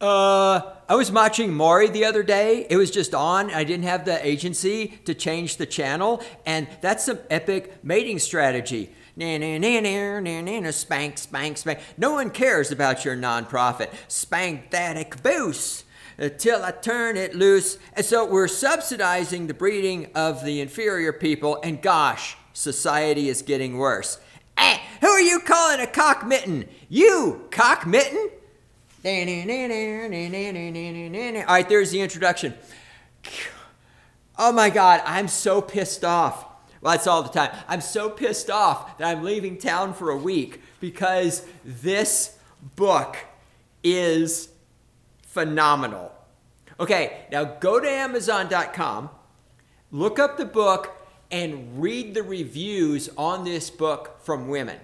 I was watching Maury the other day. It was just on. I didn't have the agency to change the channel. And that's some epic mating strategy. Spank, spank, spank. No one cares about your nonprofit. Spank that caboose till I turn it loose. And so we're subsidizing the breeding of the inferior people. And gosh, society is getting worse. Hey, who are you calling a cock mitten? You, cock mitten? All right, there's the introduction. Oh my God, I'm so pissed off. Well, that's all the time. I'm so pissed off that I'm leaving town for a week because this book is phenomenal. Okay, now go to Amazon.com, look up the book, and read the reviews on this book from women.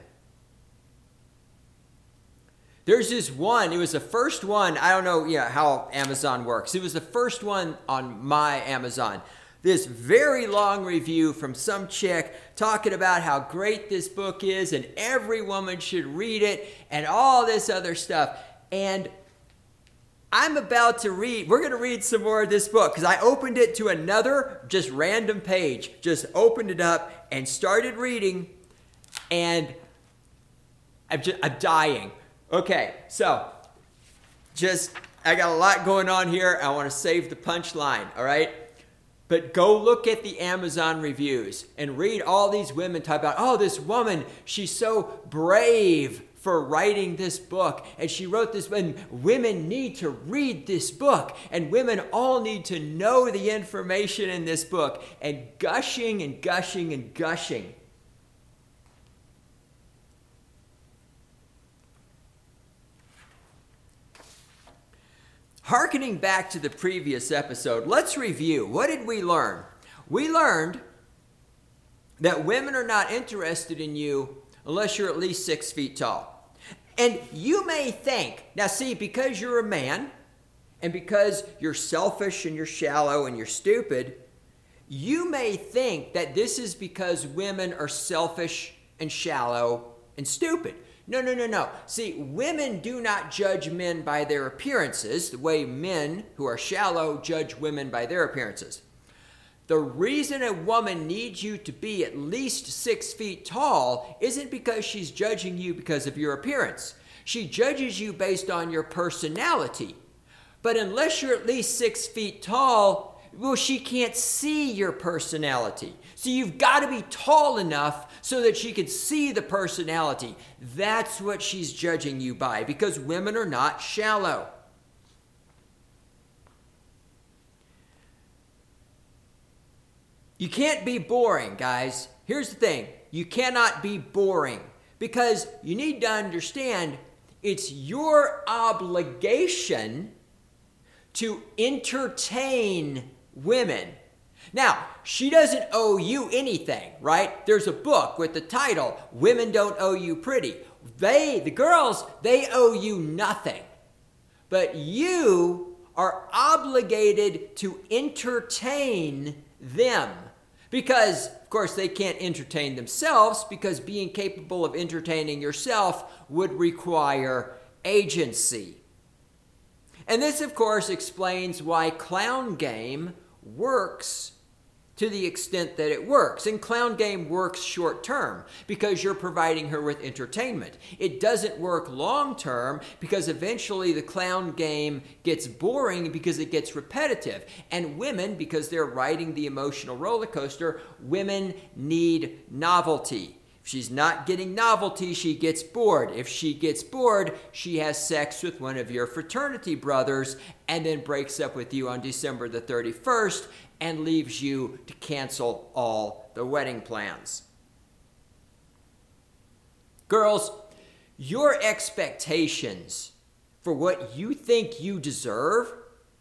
There's this one, it was the first one, I don't know how Amazon works. It was the first one on my Amazon. This very long review from some chick talking about how great this book is and every woman should read it and all this other stuff. And I'm about to read, we're going to read some more of this book because I opened it to another just random page, just opened it up and started reading, and I'm dying. Okay, so I got a lot going on here. I want to save the punchline, all right? But go look at the Amazon reviews and read all these women talk about, oh, this woman, she's so brave for writing this book. And she wrote this, and women need to read this book. And women all need to know the information in this book. And gushing and gushing and gushing. Harkening back to the previous episode, let's review. What did we learn? We learned that women are not interested in you unless you're at least 6 feet tall. And you may think, now see, because you're a man and because you're selfish and you're shallow and you're stupid, you may think that this is because women are selfish and shallow and stupid. No. See, women do not judge men by their appearances the way men who are shallow judge women by their appearances. The reason a woman needs you to be at least 6 feet tall isn't because she's judging you because of your appearance. She judges you based on your personality. But unless you're at least 6 feet tall, well, she can't see your personality. So you've got to be tall enough so that she can see the personality. That's what she's judging you by, because women are not shallow. You can't be boring, guys. Here's the thing. You cannot be boring, because you need to understand it's your obligation to entertain women. Now, she doesn't owe you anything, right? There's a book with the title, Women Don't Owe You Pretty. The girls, they owe you nothing. But you are obligated to entertain them. Because, of course, they can't entertain themselves, because being capable of entertaining yourself would require agency. And this, of course, explains why Clown Game works to the extent that it works. And Clown Game works short term because you're providing her with entertainment. It doesn't work long term because eventually the Clown Game gets boring because it gets repetitive. And women, because they're riding the emotional roller coaster, women need novelty. If she's not getting novelty, she gets bored. If she gets bored, she has sex with one of your fraternity brothers and then breaks up with you on December the 31st and leaves you to cancel all the wedding plans. Girls, your expectations for what you think you deserve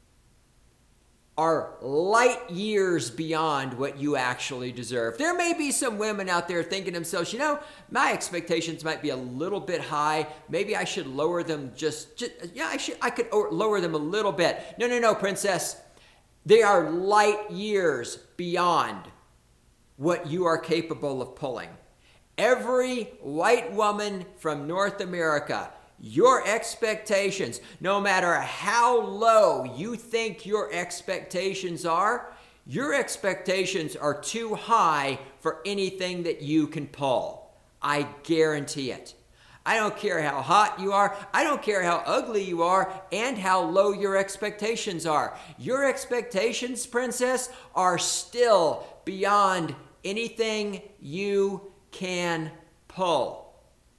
are light years beyond what you actually deserve. There may be some women out there thinking to themselves, my expectations might be a little bit high. Maybe I should lower them I could lower them a little bit. No, princess. They are light years beyond what you are capable of pulling. Every white woman from North America, your expectations, no matter how low you think your expectations are too high for anything that you can pull. I guarantee it. I don't care how hot you are. I don't care how ugly you are and how low your expectations are. Your expectations, princess, are still beyond anything you can pull.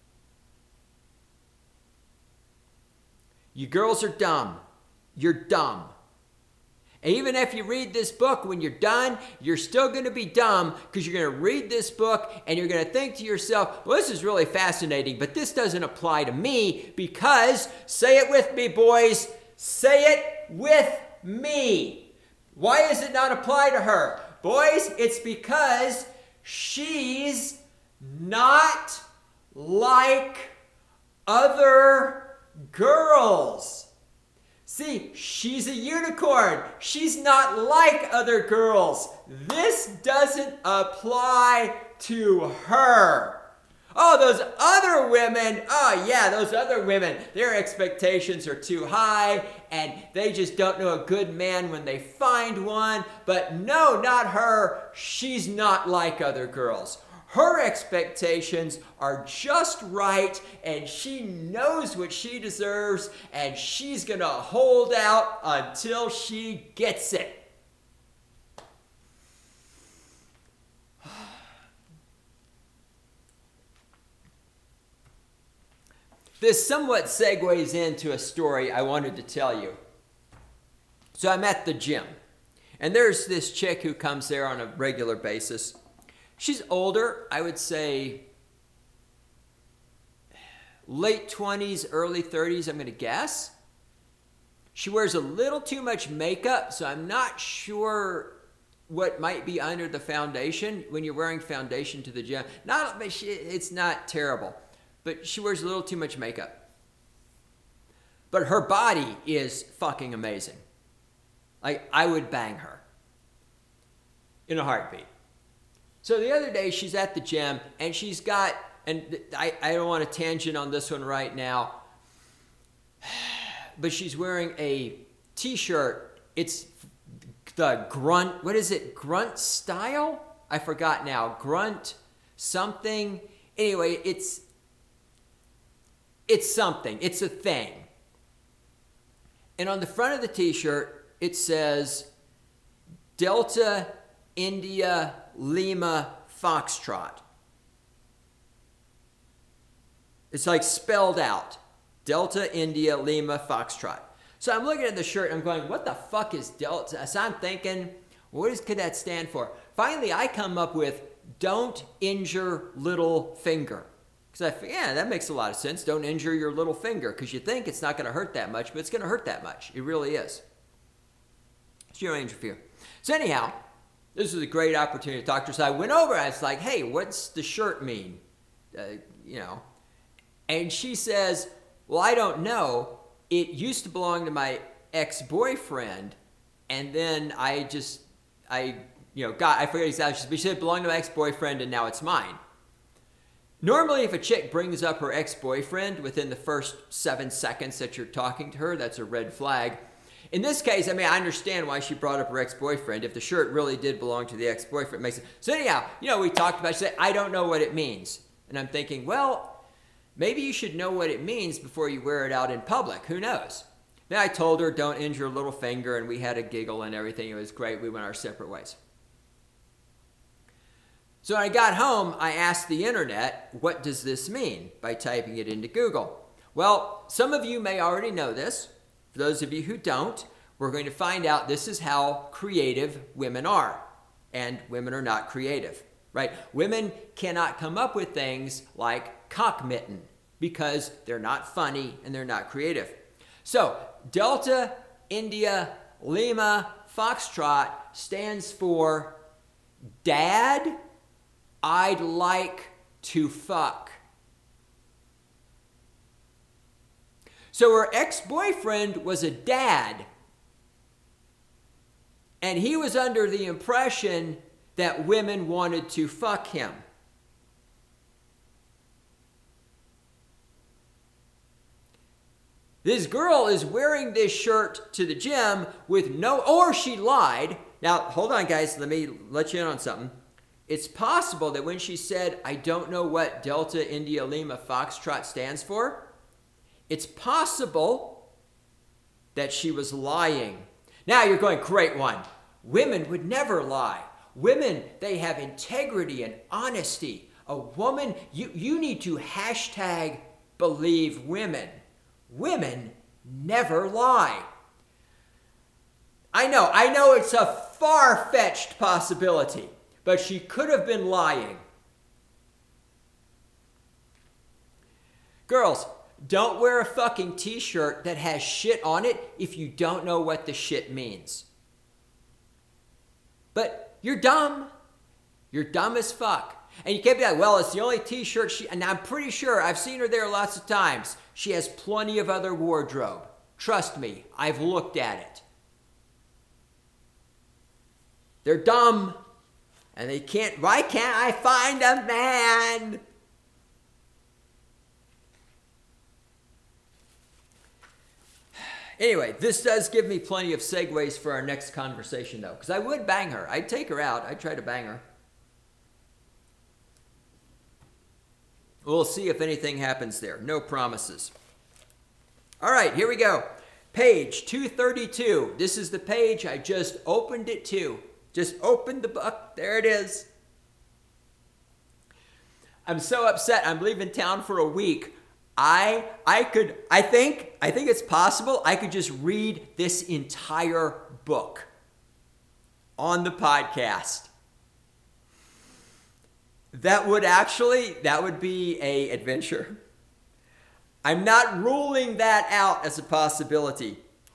You girls are dumb. You're dumb. And even if you read this book, when you're done, you're still going to be dumb because you're going to read this book and you're going to think to yourself, well, this is really fascinating, but this doesn't apply to me because, say it with me, boys, say it with me. Why does it not apply to her? Boys, it's because she's not like other girls. See, she's a unicorn. She's not like other girls. This doesn't apply to her. Oh, those other women, those other women, their expectations are too high and they just don't know a good man when they find one. But no, not her. She's not like other girls. Her expectations are just right, and she knows what she deserves, and she's going to hold out until she gets it. This somewhat segues into a story I wanted to tell you. So I'm at the gym, and there's this chick who comes there on a regular basis. She's older, I would say late 20s, early 30s, I'm going to guess. She wears a little too much makeup, so I'm not sure what might be under the foundation when you're wearing foundation to the gym. It's not terrible, but she wears a little too much makeup. But her body is fucking amazing. Like, I would bang her in a heartbeat. So the other day, she's at the gym, and she's got, and I don't want to tangent on this one right now, but she's wearing a t-shirt. It's the grunt, what is it, grunt style? I forgot now. Grunt something. Anyway, it's something. It's a thing. And on the front of the t-shirt, it says Delta India Lima Foxtrot. It's like spelled out. Delta India Lima Foxtrot. So I'm looking at the shirt and I'm going, what the fuck is Delta? So I'm thinking, could that stand for? Finally, I come up with don't injure little finger. Because that makes a lot of sense. Don't injure your little finger. Because you think it's not going to hurt that much, but it's going to hurt that much. It really is. So you don't injure fear. So anyhow, this was a great opportunity to talk to her. So I went over and I was like, hey, what's the shirt mean? And she says, well, I don't know. It used to belong to my ex-boyfriend. And then I forget exactly. She said it belonged to my ex-boyfriend and now it's mine. Normally, if a chick brings up her ex-boyfriend within the first 7 seconds that you're talking to her, that's a red flag. In this case, I understand why she brought up her ex-boyfriend. If the shirt really did belong to the ex-boyfriend, it makes sense. So anyhow, we talked about it. She said, I don't know what it means. And I'm thinking, well, maybe you should know what it means before you wear it out in public. Who knows? Then I told her, don't injure a little finger, and we had a giggle and everything. It was great. We went our separate ways. So when I got home, I asked the internet, what does this mean? By typing it into Google. Well, some of you may already know this. For those of you who don't, we're going to find out this is how creative women are. And women are not creative, right? Women cannot come up with things like cock mitten because they're not funny and they're not creative. So Delta India Lima Foxtrot stands for Dad, I'd like to fuck. So her ex-boyfriend was a dad, and he was under the impression that women wanted to fuck him. This girl is wearing this shirt to the gym with or she lied. Now, hold on, guys. Let me let you in on something. It's possible that when she said, I don't know what Delta India Lima Foxtrot stands for, it's possible that she was lying. Now you're going, great one. Women would never lie. Women, they have integrity and honesty. A woman, you need to hashtag believe women. Women never lie. I know it's a far-fetched possibility, but she could have been lying. Girls, don't wear a fucking t-shirt that has shit on it if you don't know what the shit means. But you're dumb. You're dumb as fuck. And you can't be like, well, it's the only t-shirt and I'm pretty sure I've seen her there lots of times. She has plenty of other wardrobe. Trust me, I've looked at it. They're dumb. And they can't, why can't I find a man? Anyway, this does give me plenty of segues for our next conversation, though, because I would bang her. I'd take her out. I'd try to bang her. We'll see if anything happens there. No promises. All right, here we go. Page 232. This is the page I just opened it to. Just opened the book. There it is. I'm so upset. I'm leaving town for a week. I think it's possible I could just read this entire book on the podcast. That would be an adventure. I'm not ruling that out as a possibility.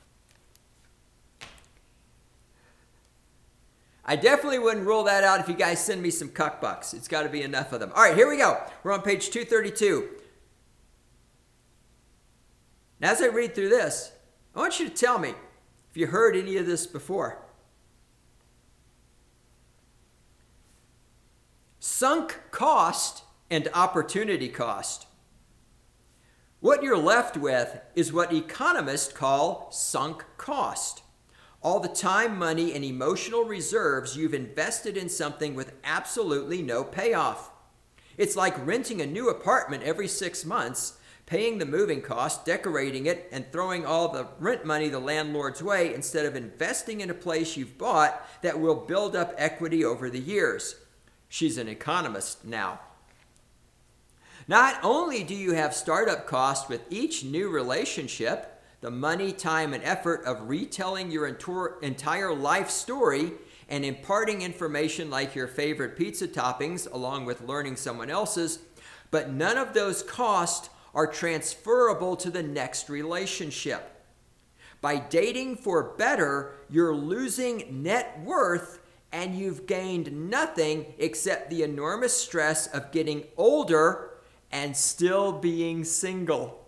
I definitely wouldn't rule that out if you guys send me some cuckbucks. It's got to be enough of them. All right, here we go. We're on page 232. Now, as I read through this, I want you to tell me if you heard any of this before. Sunk cost and opportunity cost. What you're left with is what economists call sunk cost. All the time, money, and emotional reserves you've invested in something with absolutely no payoff. It's like renting a new apartment every 6 months, paying the moving cost, decorating it, and throwing all the rent money the landlord's way instead of investing in a place you've bought that will build up equity over the years. She's an economist now. Not only do you have startup costs with each new relationship, the money, time, and effort of retelling your entire life story and imparting information like your favorite pizza toppings along with learning someone else's, but none of those costs are transferable to the next relationship. By dating for better, you're losing net worth and you've gained nothing except the enormous stress of getting older and still being single.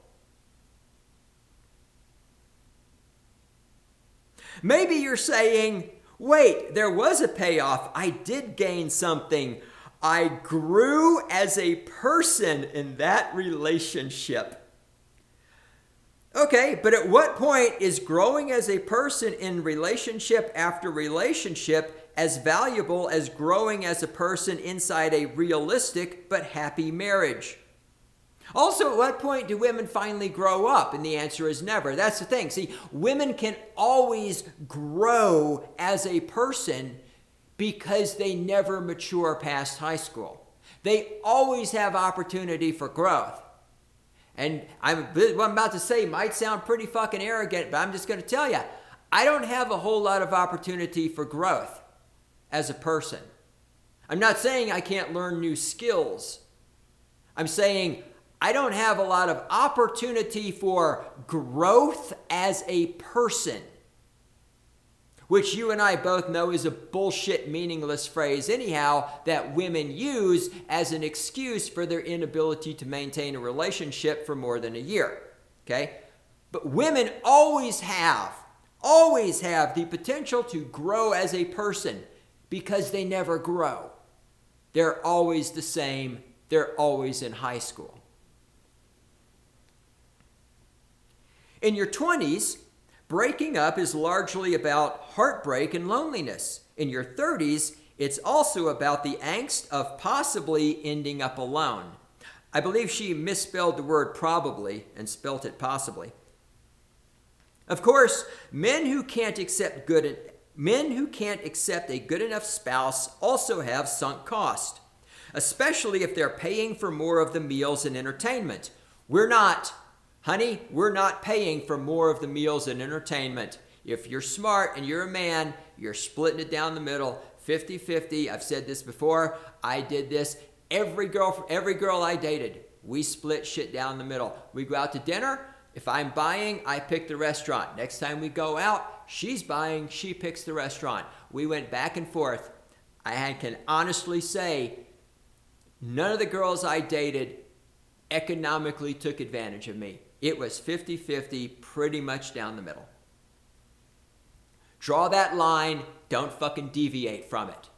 Maybe you're saying, wait, there was a payoff. I did gain something. I grew as a person in that relationship. Okay, but at what point is growing as a person in relationship after relationship as valuable as growing as a person inside a realistic but happy marriage? Also, at what point do women finally grow up? And the answer is never. That's the thing. See, women can always grow as a person because they never mature past high school. They always have opportunity for growth. And what I'm about to say might sound pretty fucking arrogant, but I'm just going to tell you, I don't have a whole lot of opportunity for growth as a person. I'm not saying I can't learn new skills. I'm saying I don't have a lot of opportunity for growth as a person, which you and I both know is a bullshit, meaningless phrase anyhow that women use as an excuse for their inability to maintain a relationship for more than a year, okay? But women always have the potential to grow as a person because they never grow. They're always the same. They're always in high school. In your 20s, breaking up is largely about heartbreak and loneliness. In your 30s, it's also about the angst of possibly ending up alone. I believe she misspelled the word probably and spelt it possibly. Of course, men who can't accept a good enough spouse also have sunk cost, especially if they're paying for more of the meals and entertainment. We're not paying for more of the meals and entertainment. If you're smart and you're a man, you're splitting it down the middle, 50-50. I've said this before. I did this. Every girl I dated, we split shit down the middle. We go out to dinner. If I'm buying, I pick the restaurant. Next time we go out, she's buying, she picks the restaurant. We went back and forth. I can honestly say none of the girls I dated economically took advantage of me. It was 50-50, pretty much down the middle. Draw that line. Don't fucking deviate from it.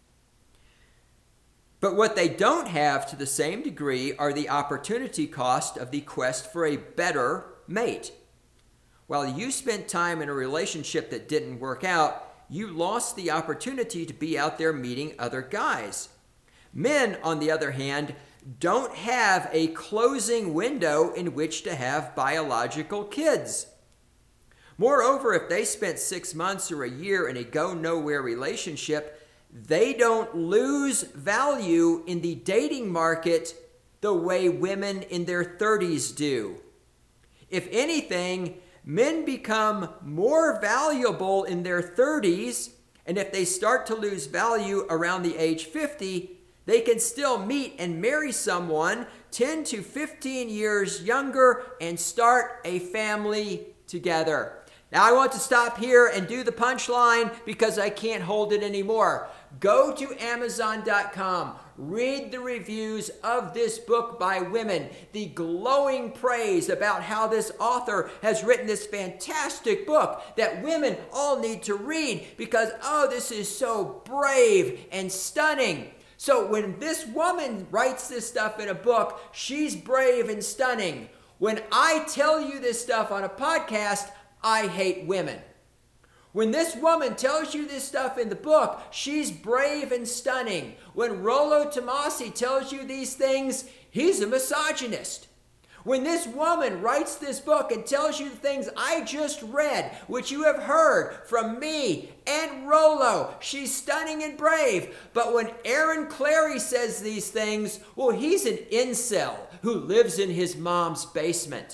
But what they don't have to the same degree are the opportunity cost of the quest for a better mate. While you spent time in a relationship that didn't work out, you lost the opportunity to be out there meeting other guys. Men, on the other hand, don't have a closing window in which to have biological kids. Moreover, if they spent 6 months or a year in a go-nowhere relationship, they don't lose value in the dating market the way women in their 30s do. If anything, men become more valuable in their 30s, and if they start to lose value around the age 50, they can still meet and marry someone 10 to 15 years younger and start a family together. Now, I want to stop here and do the punchline because I can't hold it anymore. Go to Amazon.com. Read the reviews of this book by women, the glowing praise about how this author has written this fantastic book that women all need to read because, oh, this is so brave and stunning. So when this woman writes this stuff in a book, she's brave and stunning. When I tell you this stuff on a podcast, I hate women. When this woman tells you this stuff in the book, she's brave and stunning. When Rollo Tomasi tells you these things, he's a misogynist. When this woman writes this book and tells you the things I just read, which you have heard from me and Rollo, she's stunning and brave. But when Aaron Clarey says these things, well, he's an incel who lives in his mom's basement.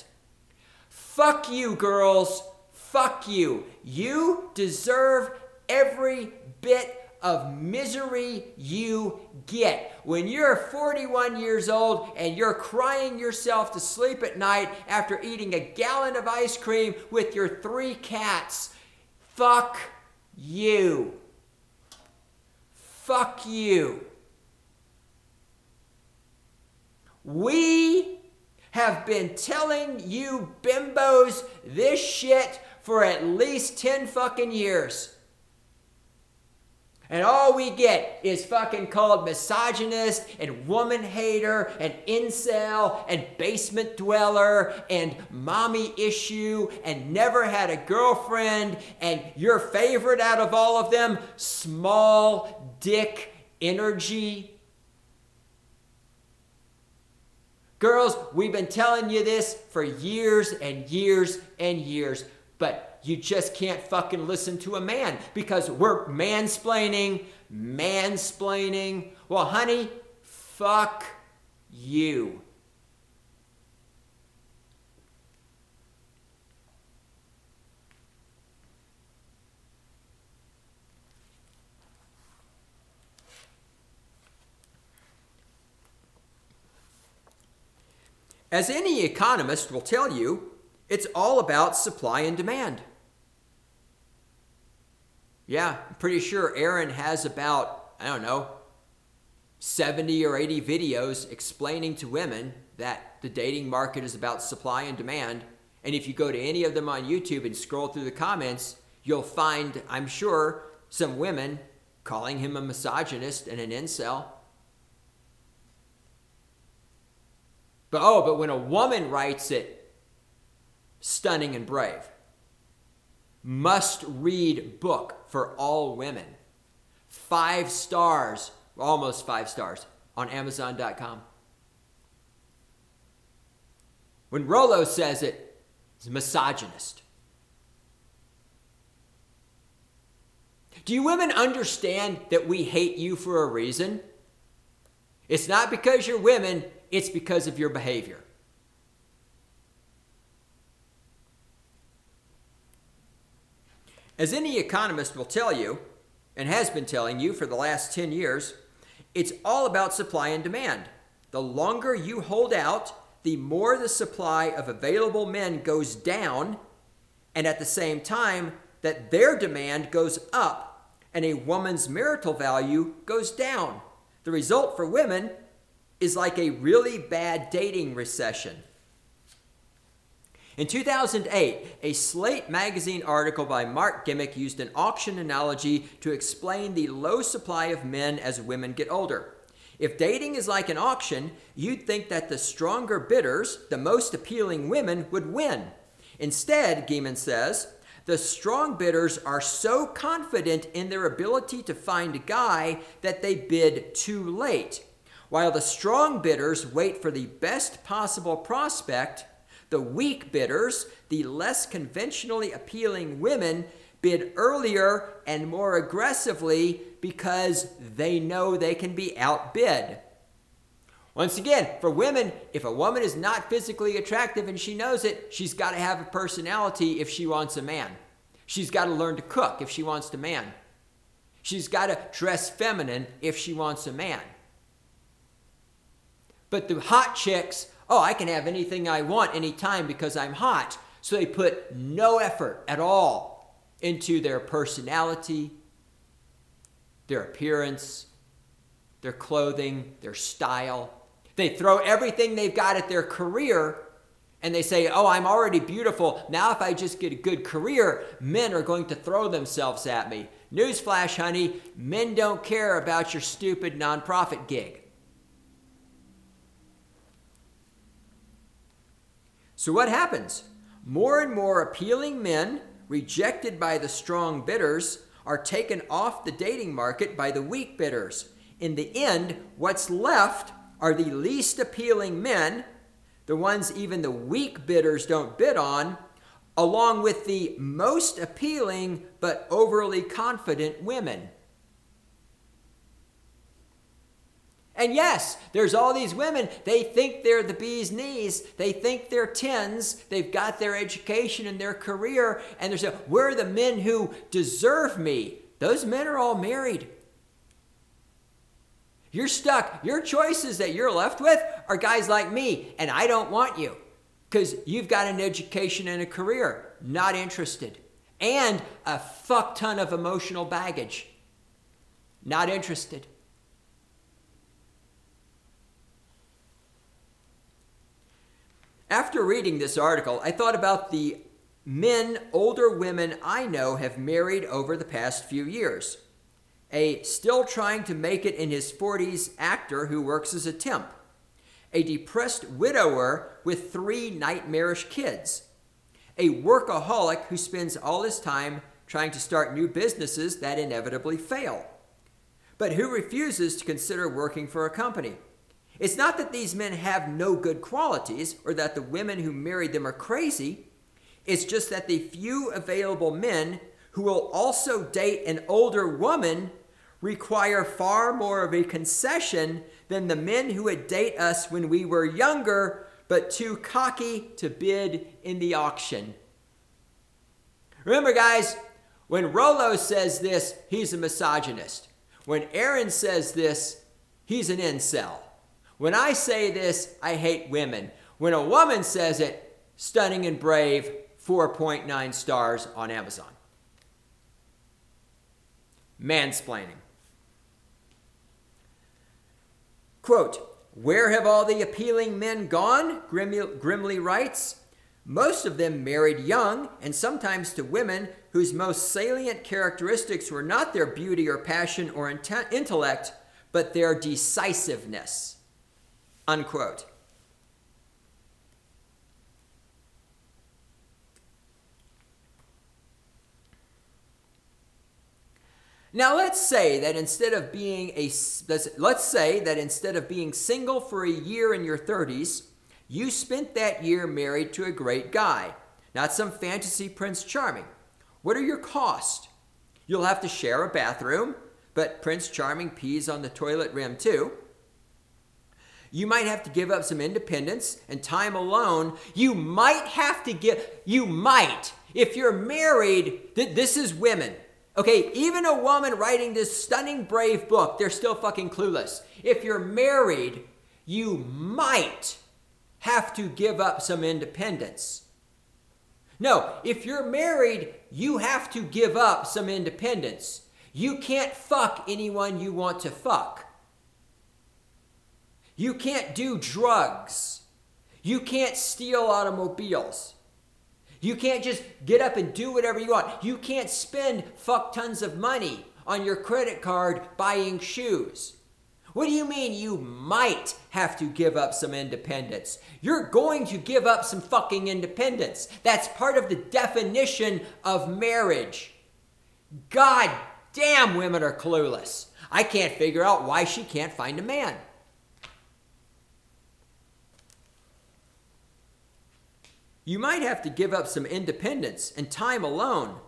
Fuck you, girls. Fuck you. You deserve every bit of misery you get. When you're 41 years old and you're crying yourself to sleep at night after eating a gallon of ice cream with your 3 cats, fuck you. Fuck you. We have been telling you bimbos this shit for at least 10 fucking years. And all we get is fucking called misogynist and woman hater and incel and basement dweller and mommy issue and never had a girlfriend and your favorite out of all of them, small dick energy. Girls, we've been telling you this for years and years and years. But you just can't fucking listen to a man because we're mansplaining. Well, honey, fuck you. As any economist will tell you, it's all about supply and demand. Yeah, I'm pretty sure Aaron has about, 70 or 80 videos explaining to women that the dating market is about supply and demand. And if you go to any of them on YouTube and scroll through the comments, you'll find, I'm sure, some women calling him a misogynist and an incel. But when a woman writes it, Stunning and Brave. Must read book for all women. 5 stars, almost 5 stars, on Amazon.com. When Rollo says it, he's a misogynist. Do you women understand that we hate you for a reason? It's not because you're women, it's because of your behavior. As any economist will tell you, and has been telling you for the last 10 years, it's all about supply and demand. The longer you hold out, the more the supply of available men goes down, and at the same time that their demand goes up and a woman's marital value goes down. The result for women is like a really bad dating recession. In 2008, a Slate magazine article by Mark Gimmick used an auction analogy to explain the low supply of men as women get older. If dating is like an auction, you'd think that the stronger bidders, the most appealing women, would win. Instead, Gaiman says, the strong bidders are so confident in their ability to find a guy that they bid too late. While the strong bidders wait for the best possible prospect, the weak bidders, the less conventionally appealing women, bid earlier and more aggressively because they know they can be outbid. Once again, for women, if a woman is not physically attractive and she knows it, she's got to have a personality if she wants a man. She's got to learn to cook if she wants a man. She's got to dress feminine if she wants a man. But the hot chicks, I can have anything I want anytime because I'm hot. So they put no effort at all into their personality, their appearance, their clothing, their style. They throw everything they've got at their career and they say, I'm already beautiful. Now if I just get a good career, men are going to throw themselves at me. Newsflash, honey, men don't care about your stupid nonprofit gig. So what happens? More and more appealing men, rejected by the strong bidders, are taken off the dating market by the weak bidders. In the end, what's left are the least appealing men, the ones even the weak bidders don't bid on, along with the most appealing but overly confident women. And yes, there's all these women, they think they're the bee's knees, they think they're 10s, they've got their education and their career, and they're saying, we're the men who deserve me. Those men are all married. You're stuck. Your choices that you're left with are guys like me, and I don't want you because you've got an education and a career. Not interested. And a fuck ton of emotional baggage. Not interested. After reading this article, I thought about the men older women I know have married over the past few years. A still trying to make it in his 40s actor who works as a temp. A depressed widower with 3 nightmarish kids. A workaholic who spends all his time trying to start new businesses that inevitably fail, but who refuses to consider working for a company. It's not that these men have no good qualities or that the women who married them are crazy. It's just that the few available men who will also date an older woman require far more of a concession than the men who would date us when we were younger but too cocky to bid in the auction. Remember, guys, when Rollo says this, he's a misogynist. When Aaron says this, he's an incel. When I say this, I hate women. When a woman says it, Stunning and Brave, 4.9 stars on Amazon. Mansplaining. Quote, where have all the appealing men gone? Grimley writes. Most of them married young, and sometimes to women whose most salient characteristics were not their beauty or passion or intellect, but their decisiveness. Unquote. Now let's say that instead of being single for a year in your 30s, you spent that year married to a great guy, not some fantasy Prince Charming. What are your costs? You'll have to share a bathroom, but Prince Charming pees on the toilet rim too. You might have to give up some independence and time alone. You might, if you're married, this is women. Okay, even a woman writing this stunning, brave book, they're still fucking clueless. If you're married, you might have to give up some independence. No, if you're married, you have to give up some independence. You can't fuck anyone you want to fuck. You can't do drugs. You can't steal automobiles. You can't just get up and do whatever you want. You can't spend fuck tons of money on your credit card buying shoes. What do you mean you might have to give up some independence? You're going to give up some fucking independence. That's part of the definition of marriage. God damn, women are clueless. I can't figure out why she can't find a man. You might have to give up some independence and time alone.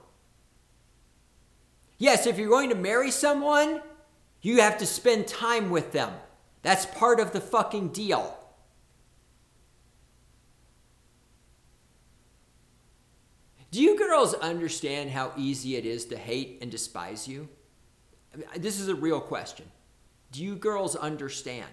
Yes, if you're going to marry someone, you have to spend time with them. That's part of the fucking deal. Do you girls understand how easy it is to hate and despise you? This is a real question. Do you girls understand?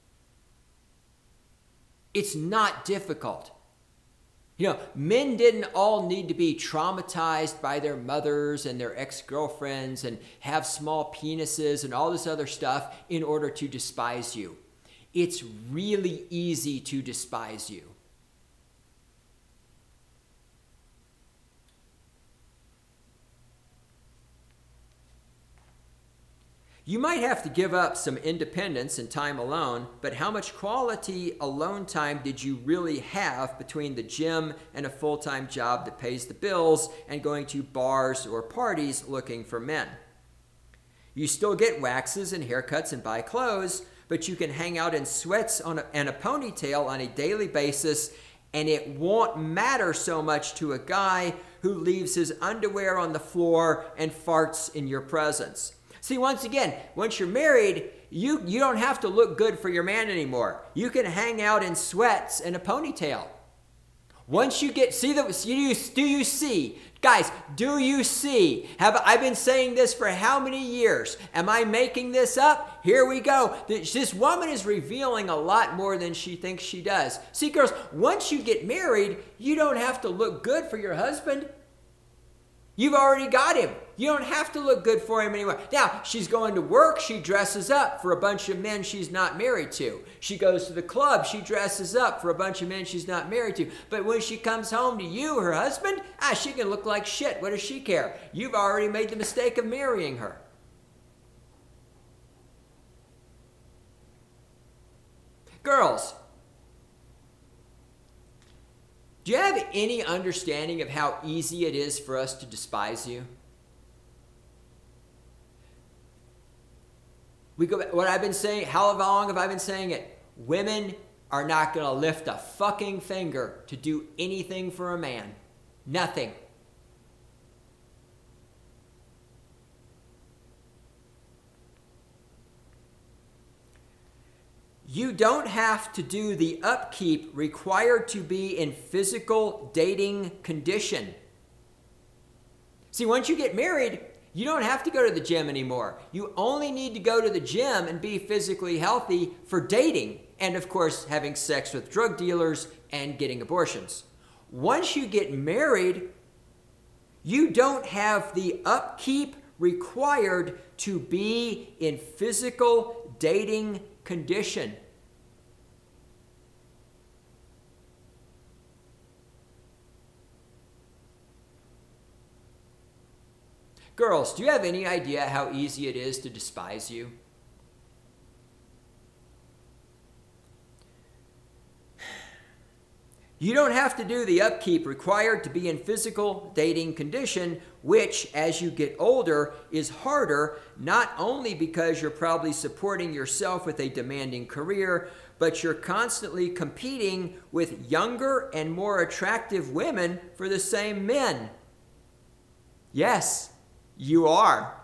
It's not difficult. You know, men didn't all need to be traumatized by their mothers and their ex-girlfriends and have small penises and all this other stuff in order to despise you. It's really easy to despise you. You might have to give up some independence and time alone, but how much quality alone time did you really have between the gym and a full-time job that pays the bills and going to bars or parties looking for men? You still get waxes and haircuts and buy clothes, but you can hang out in sweats and a ponytail on a daily basis, and it won't matter so much to a guy who leaves his underwear on the floor and farts in your presence. See, once again, once you're married, you don't have to look good for your man anymore. You can hang out in sweats and a ponytail. Once you get, do you see? Guys, do you see? Have I been saying this for how many years? Am I making this up? Here we go. This woman is revealing a lot more than she thinks she does. See, girls, once you get married, you don't have to look good for your husband. You've already got him. You don't have to look good for him anymore. Now, she's going to work. She dresses up for a bunch of men she's not married to. She goes to the club. She dresses up for a bunch of men she's not married to. But when she comes home to you, her husband, she can look like shit. What does she care? You've already made the mistake of marrying her. Girls, do you have any understanding of how easy it is for us to despise you? What I've been saying, how long have I been saying it? Women are not going to lift a fucking finger to do anything for a man. Nothing. You don't have to do the upkeep required to be in physical dating condition. See, once you get married, you don't have to go to the gym anymore. You only need to go to the gym and be physically healthy for dating and, of course, having sex with drug dealers and getting abortions. Once you get married, you don't have the upkeep required to be in physical dating condition. Girls, do you have any idea how easy it is to despise you? You don't have to do the upkeep required to be in physical dating condition, which, as you get older, is harder, not only because you're probably supporting yourself with a demanding career, but you're constantly competing with younger and more attractive women for the same men. Yes, you are.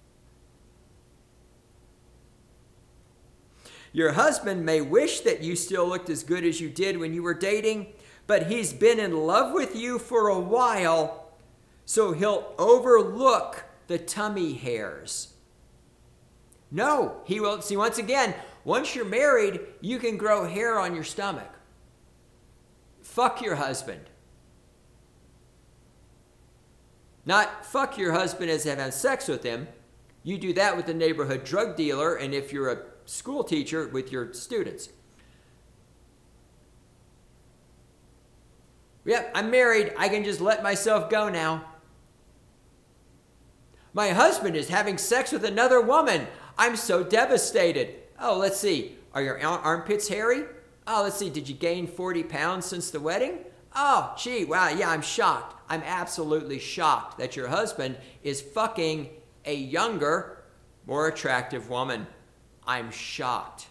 Your husband may wish that you still looked as good as you did when you were dating, but he's been in love with you for a while, so he'll overlook the tummy hairs. No, he will. See, once again, once you're married, you can grow hair on your stomach. Fuck your husband. Not fuck your husband as in have sex with him. You do that with the neighborhood drug dealer, and if you're a school teacher, with your students. Yep, I'm married. I can just let myself go now. My husband is having sex with another woman. I'm so devastated. Oh, let's see. Are your armpits hairy? Oh, let's see. Did you gain 40 pounds since the wedding? Oh, gee, wow, yeah, I'm shocked. I'm absolutely shocked that your husband is fucking a younger, more attractive woman. I'm shocked.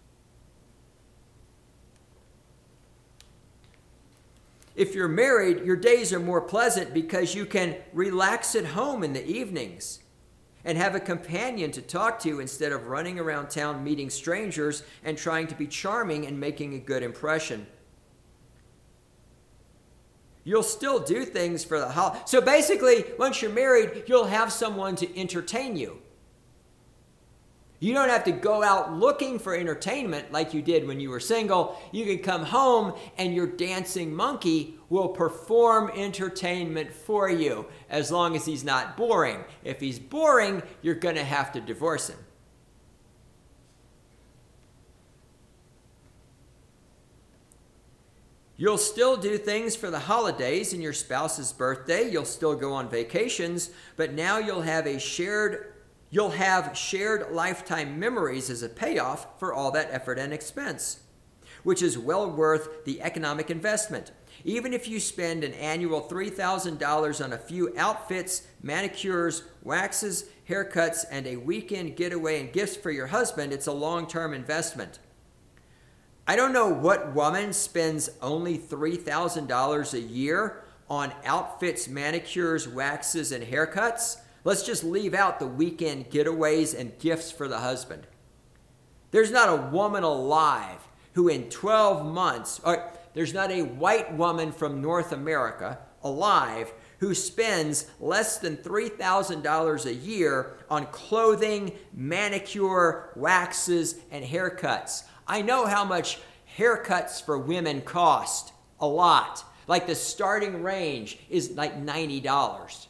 If you're married, your days are more pleasant because you can relax at home in the evenings and have a companion to talk to instead of running around town meeting strangers and trying to be charming and making a good impression. You'll still do things for the holiday. So basically, once you're married, you'll have someone to entertain you. You don't have to go out looking for entertainment like you did when you were single. You can come home and your dancing monkey will perform entertainment for you as long as he's not boring. If he's boring, you're going to have to divorce him. You'll still do things for the holidays and your spouse's birthday. You'll still go on vacations, but now you'll have shared lifetime memories as a payoff for all that effort and expense, which is well worth the economic investment. Even if you spend an annual $3,000 on a few outfits, manicures, waxes, haircuts, and a weekend getaway and gifts for your husband, it's a long-term investment. I don't know what woman spends only $3,000 a year on outfits, manicures, waxes, and haircuts. Let's just leave out the weekend getaways and gifts for the husband. There's not a woman alive who in 12 months, or there's not a white woman from North America alive who spends less than $3,000 a year on clothing, manicure, waxes, and haircuts. I know how much haircuts for women cost. A lot. Like the starting range is like $90.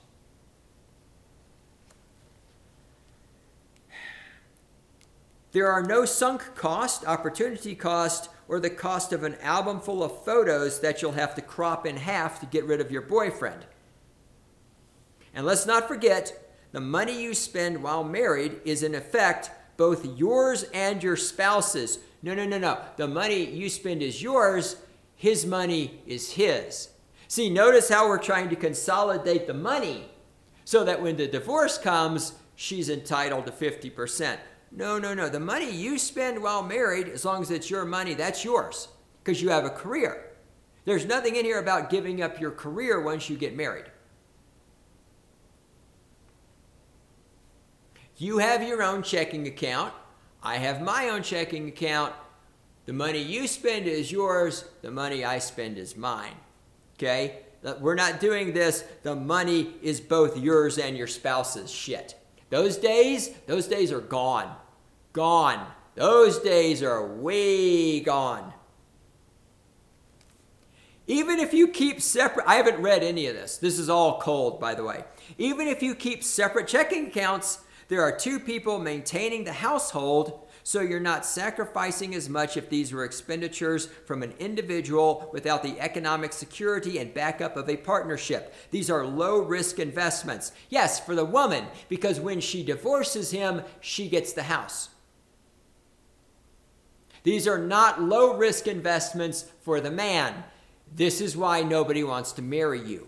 There are no sunk cost, opportunity cost, or the cost of an album full of photos that you'll have to crop in half to get rid of your boyfriend. And let's not forget, the money you spend while married is in effect both yours and your spouse's. No. The money you spend is yours. His money is his. See, notice how we're trying to consolidate the money so that when the divorce comes, she's entitled to 50%. No. The money you spend while married, as long as it's your money, that's yours because you have a career. There's nothing in here about giving up your career once you get married. You have your own checking account. I have my own checking account. The money you spend is yours. The money I spend is mine. Okay? We're not doing this. The money is both yours and your spouse's shit. Those days are gone. Gone. Those days are way gone. Even if you keep separate, I haven't read any of this. This is all cold, by the way. Even if you keep separate checking accounts, there are two people maintaining the household, so you're not sacrificing as much if these were expenditures from an individual without the economic security and backup of a partnership. These are low-risk investments. Yes, for the woman, because when she divorces him, she gets the house. These are not low-risk investments for the man. This is why nobody wants to marry you.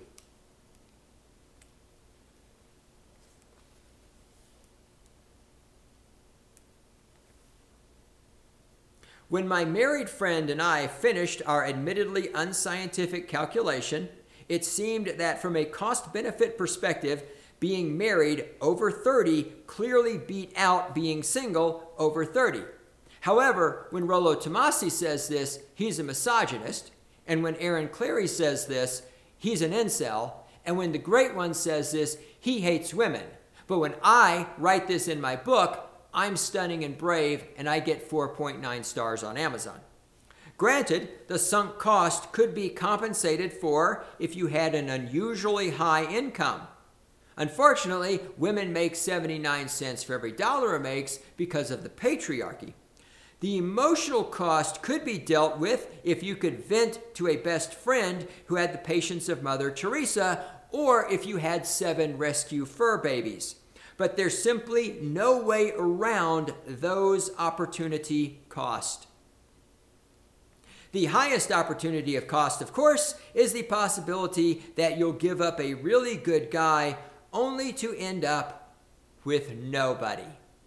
When my married friend and I finished our admittedly unscientific calculation, it seemed that from a cost-benefit perspective, being married over 30 clearly beat out being single over 30. However, when Rollo Tomasi says this, he's a misogynist. And when Aaron Clarey says this, he's an incel. And when the Great One says this, he hates women. But when I write this in my book, I'm stunning and brave, and I get 4.9 stars on Amazon. Granted, the sunk cost could be compensated for if you had an unusually high income. Unfortunately, women make 79 cents for every dollar it makes because of the patriarchy. The emotional cost could be dealt with if you could vent to a best friend who had the patience of Mother Teresa, or if you had 7 rescue fur babies. But there's simply no way around those opportunity costs. The highest opportunity of cost, of course, is the possibility that you'll give up a really good guy only to end up with nobody.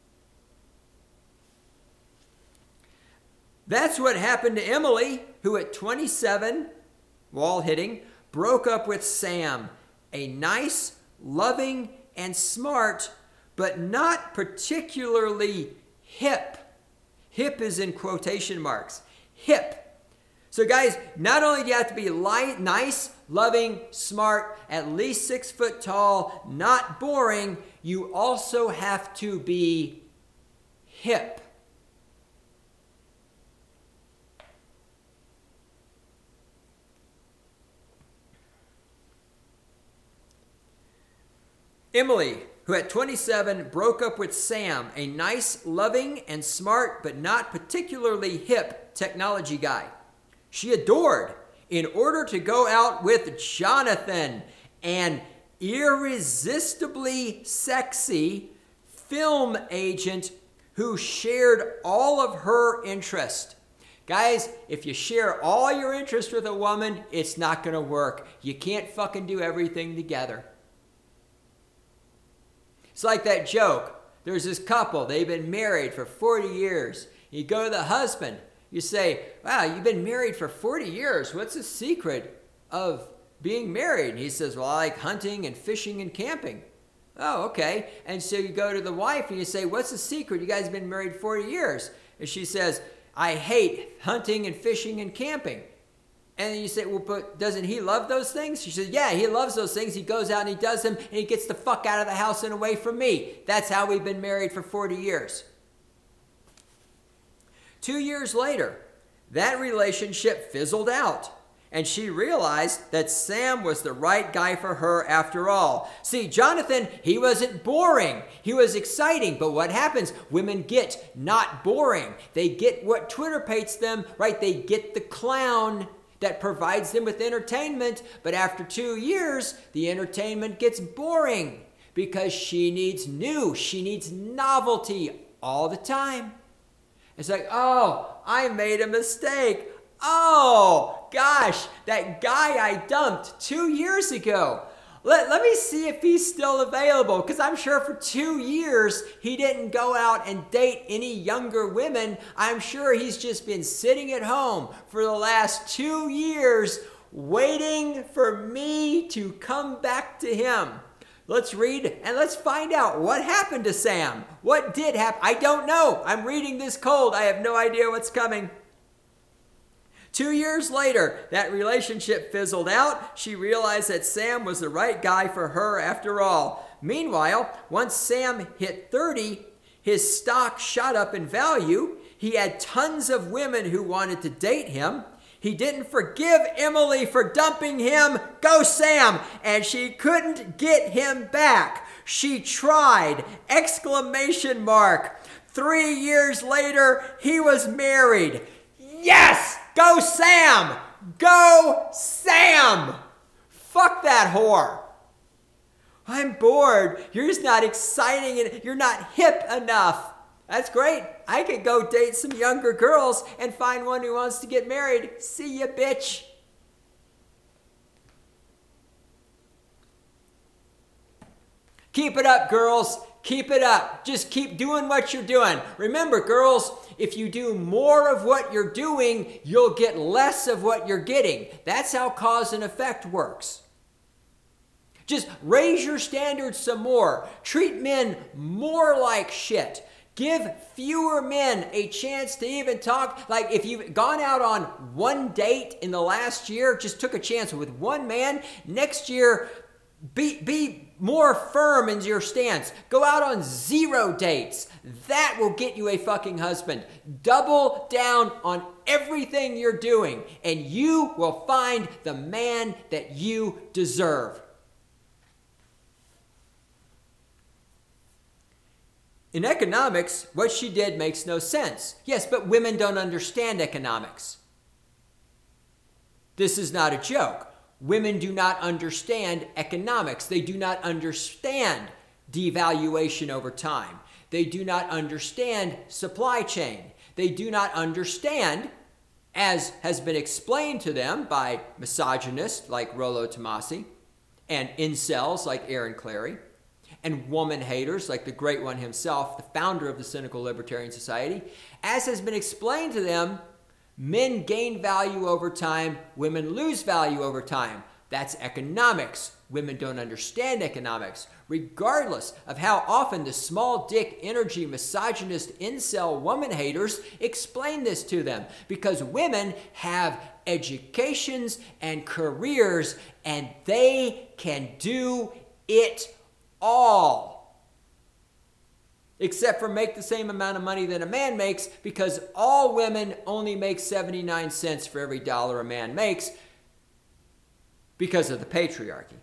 That's what happened to Emily, who at 27, wall hitting, broke up with Sam, a nice, loving, and smart, but not particularly hip. Hip is in quotation marks. Hip. So guys, not only do you have to be nice, loving, smart, at least 6 foot tall, not boring, you also have to be hip. Emily, who at 27 broke up with Sam, a nice, loving, and smart, but not particularly hip technology guy. She adored in order to go out with Jonathan, an irresistibly sexy film agent who shared all of her interest. Guys, if you share all your interest with a woman, it's not going to work. You can't fucking do everything together. It's like that joke. There's this couple. They've been married for 40 years. You go to the husband. You say, wow, you've been married for 40 years. What's the secret of being married? And he says, well, I like hunting and fishing and camping. Oh, okay. And so you go to the wife and you say, what's the secret? You guys have been married 40 years. And she says, I hate hunting and fishing and camping. And then you say, well, but doesn't he love those things? She says, yeah, he loves those things. He goes out and he does them, and he gets the fuck out of the house and away from me. That's how we've been married for 40 years. 2 years later, that relationship fizzled out, and she realized that Sam was the right guy for her after all. See, Jonathan, he wasn't boring. He was exciting, but what happens? Women get not boring. They get what Twitter paints them, right? They get the clown that provides them with entertainment, but after 2 years, the entertainment gets boring because she needs new, she needs novelty all the time. It's like, oh, I made a mistake. Oh, gosh, that guy I dumped 2 years ago. Let me see if he's still available, because I'm sure for 2 years he didn't go out and date any younger women. I'm sure he's just been sitting at home for the last 2 years waiting for me to come back to him. Let's read and let's find out what happened to Sam. What did happen? I don't know. I'm reading this cold. I have no idea what's coming. 2 years later, that relationship fizzled out. She realized that Sam was the right guy for her after all. Meanwhile, once Sam hit 30, his stock shot up in value. He had tons of women who wanted to date him. He didn't forgive Emily for dumping him. Go Sam! And she couldn't get him back. She tried! Exclamation mark. 3 years later, he was married. Yes! Go Sam! Go Sam! Fuck that whore. I'm bored. You're just not exciting and you're not hip enough. That's great. I could go date some younger girls and find one who wants to get married. See ya, bitch. Keep it up, girls. Keep it up. Just keep doing what you're doing. Remember, girls, if you do more of what you're doing, you'll get less of what you're getting. That's how cause and effect works. Just raise your standards some more. Treat men more like shit. Give fewer men a chance to even talk. Like if you've gone out on one date in the last year, just took a chance with one man, next year, be more firm in your stance. Go out on 0 dates. That will get you a fucking husband. Double down on everything you're doing, and you will find the man that you deserve. In economics, what she did makes no sense. Yes, but women don't understand economics. This is not a joke. Women do not understand economics. They do not understand devaluation over time. They do not understand supply chain. They do not understand, as has been explained to them by misogynists like Rollo Tomasi and incels like Aaron Clarey, and woman haters like the great one himself, the founder of the Cynical Libertarian Society. As has been explained to them, men gain value over time, women lose value over time. That's economics. Women don't understand economics, regardless of how often the small dick energy misogynist incel woman haters explain this to them. Because women have educations and careers, and they can do it all, except for make the same amount of money that a man makes, because all women only make 79 cents for every dollar a man makes because of the patriarchy.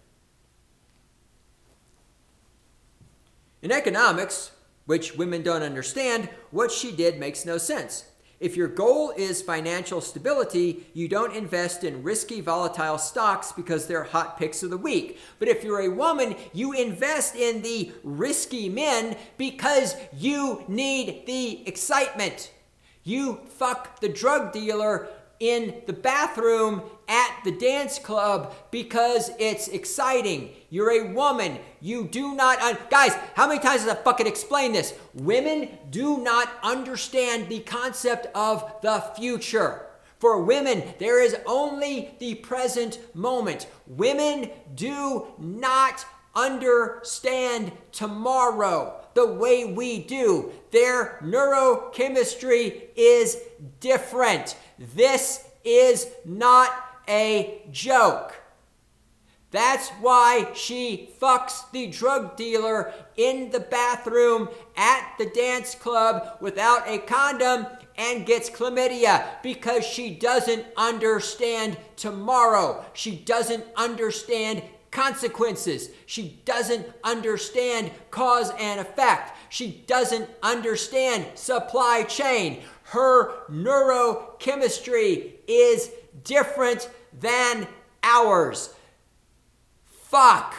In economics, which women don't understand, what she did makes no sense. If your goal is financial stability, you don't invest in risky, volatile stocks because they're hot picks of the week. But if you're a woman, you invest in the risky men because you need the excitement. You fuck the drug dealer in the bathroom at the dance club because it's exciting. You're a woman. You do not... Guys, how many times have I fucking explained this? Women do not understand the concept of the future. For women, there is only the present moment. Women do not understand tomorrow the way we do. Their neurochemistry is different. This is not a joke. That's why she fucks the drug dealer in the bathroom at the dance club without a condom and gets chlamydia, because she doesn't understand tomorrow. She doesn't understand consequences. She doesn't understand cause and effect. She doesn't understand supply chain. Her neurochemistry is different than ours. Fuck.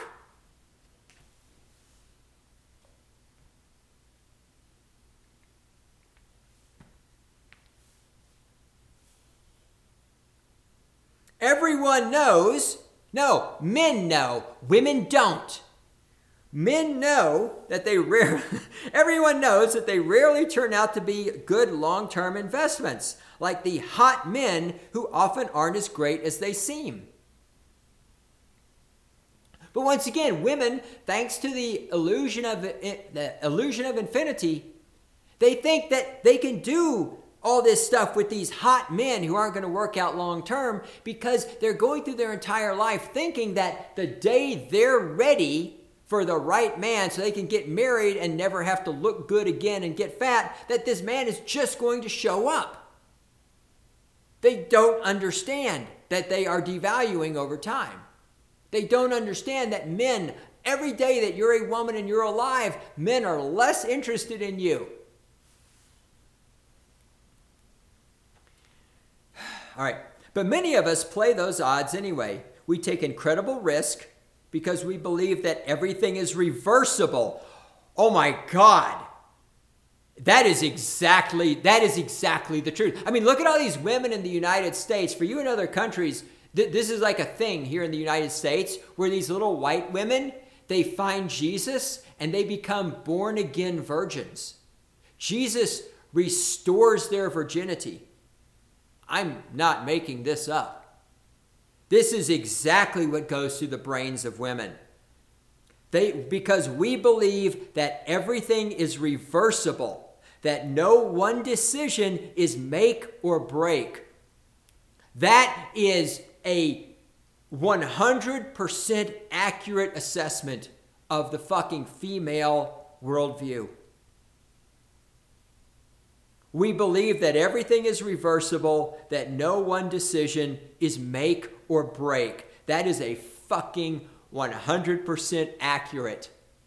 Everyone knows. No, men know. Women don't. Men know that everyone knows that they rarely turn out to be good long-term investments, like the hot men who often aren't as great as they seem. But once again, women, thanks to the illusion of infinity, they think that they can do all this stuff with these hot men who aren't going to work out long term, because they're going through their entire life thinking that the day they're ready for the right man so they can get married and never have to look good again and get fat, that this man is just going to show up. They don't understand that they are devaluing over time. They don't understand that men, every day that you're a woman and you're alive, men are less interested in you. All right, but many of us play those odds anyway. We take incredible risk because we believe that everything is reversible. Oh my God. That is exactly the truth. I mean, look at all these women in the United States. For you in other countries, this is like a thing here in the United States, where these little white women, they find Jesus and they become born again virgins. Jesus restores their virginity. I'm not making this up. This is exactly what goes through the brains of women. Because we believe that everything is reversible, that no one decision is make or break. That is a 100% accurate assessment of the fucking female worldview. We believe that everything is reversible, that no one decision is make or break. That is a fucking 100% accurate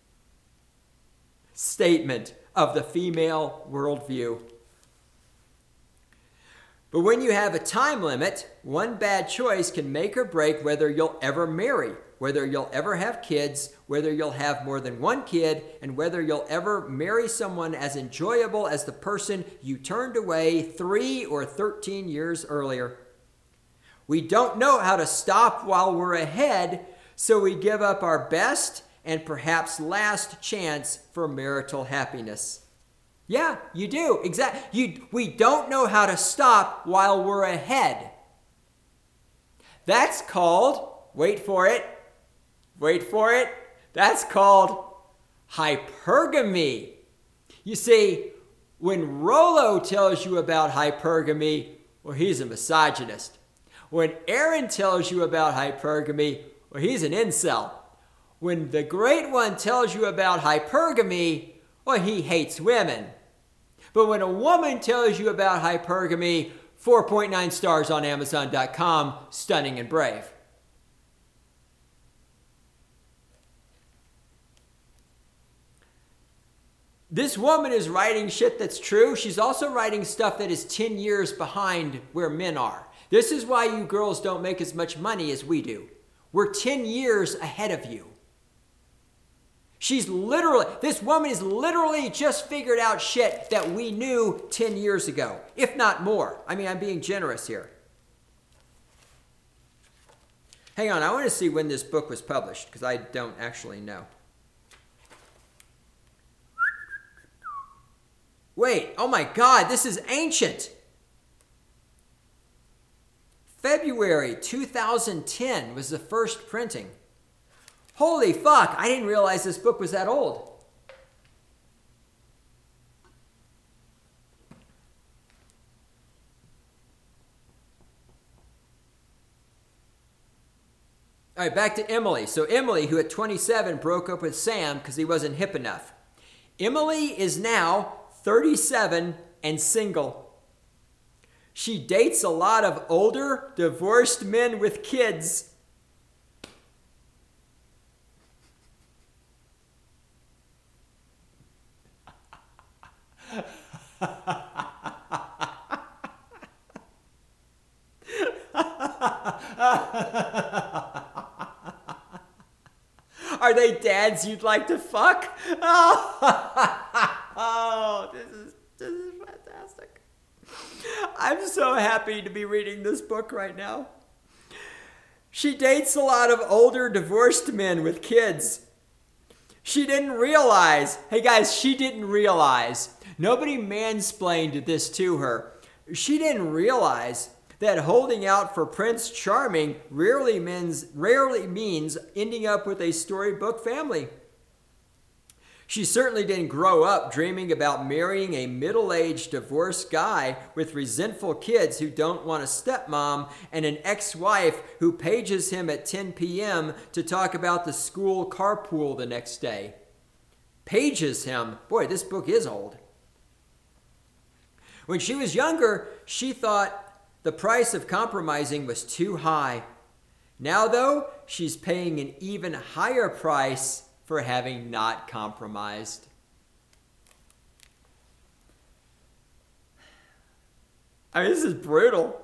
statement of the female worldview. But when you have a time limit, one bad choice can make or break whether you'll ever marry, whether you'll ever have kids, whether you'll have more than one kid, and whether you'll ever marry someone as enjoyable as the person you turned away 3 or 13 years earlier. We don't know how to stop while we're ahead, so we give up our best and perhaps last chance for marital happiness. Yeah, you do. Exactly. We don't know how to stop while we're ahead. That's called, wait for it, that's called hypergamy. You see, when Rollo tells you about hypergamy, well, he's a misogynist. When Aaron tells you about hypergamy, well, he's an incel. When the Great One tells you about hypergamy, well, he hates women. But when a woman tells you about hypergamy, 4.9 stars on Amazon.com, stunning and brave. This woman is writing shit that's true. She's also writing stuff that is 10 years behind where men are. This is why you girls don't make as much money as we do. We're 10 years ahead of you. This woman is literally just figured out shit that we knew 10 years ago, if not more. I mean, I'm being generous here. Hang on, I want to see when this book was published, because I don't actually know. Wait, oh my God, this is ancient. February 2010 was the first printing. Holy fuck, I didn't realize this book was that old. All right, back to Emily. So Emily, who at 27 broke up with Sam because he wasn't hip enough. Emily is now 37 and single. She dates a lot of older, divorced men with kids. Are they dads you'd like to fuck? Oh, this is fantastic. I'm so happy to be reading this book right now. She dates a lot of older divorced men with kids. She didn't realize, hey guys, she didn't realize. Nobody mansplained this to her. She didn't realize that holding out for Prince Charming rarely means ending up with a storybook family. She certainly didn't grow up dreaming about marrying a middle-aged divorced guy with resentful kids who don't want a stepmom and an ex-wife who pages him at 10 p.m. to talk about the school carpool the next day. Pages him. Boy, this book is old. When she was younger, she thought the price of compromising was too high. Now, though, she's paying an even higher price for having not compromised. I mean, this is brutal.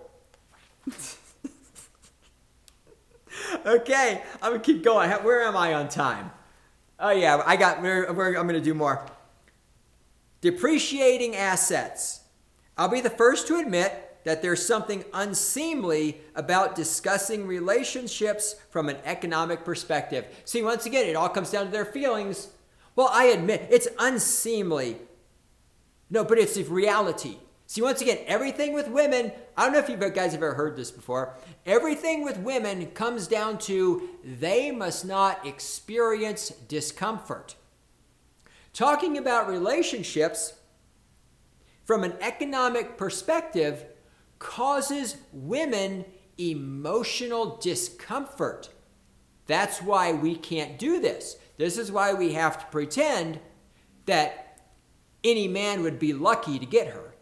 Okay, I'm going to keep going. Where am I on time? Oh, yeah, I'm going to do more. Depreciating assets. I'll be the first to admit that there's something unseemly about discussing relationships from an economic perspective. See, once again, it all comes down to their feelings. Well, I admit it's unseemly. No, but it's the reality. See, once again, everything with women, I don't know if you guys have ever heard this before. Everything with women comes down to they must not experience discomfort. Talking about relationships from an economic perspective causes women emotional discomfort. That's why we can't do this. This is why we have to pretend that any man would be lucky to get her.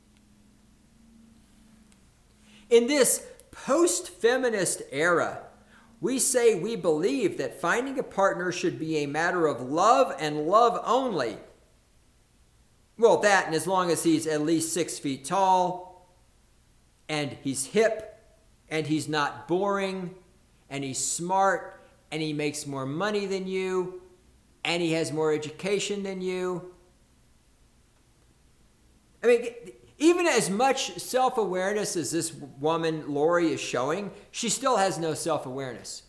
In this post-feminist era, we say we believe that finding a partner should be a matter of love and love only. Well, that, and as long as he's at least 6 feet tall, and he's hip, and he's not boring, and he's smart, and he makes more money than you, and he has more education than you. I mean, even as much self-awareness as this woman, Lori, is showing, she still has no self-awareness.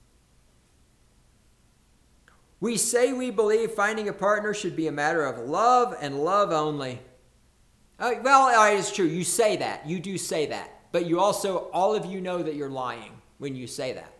We say we believe finding a partner should be a matter of love and love only. It's true. You say that. You do say that. But you also, all of you know that you're lying when you say that.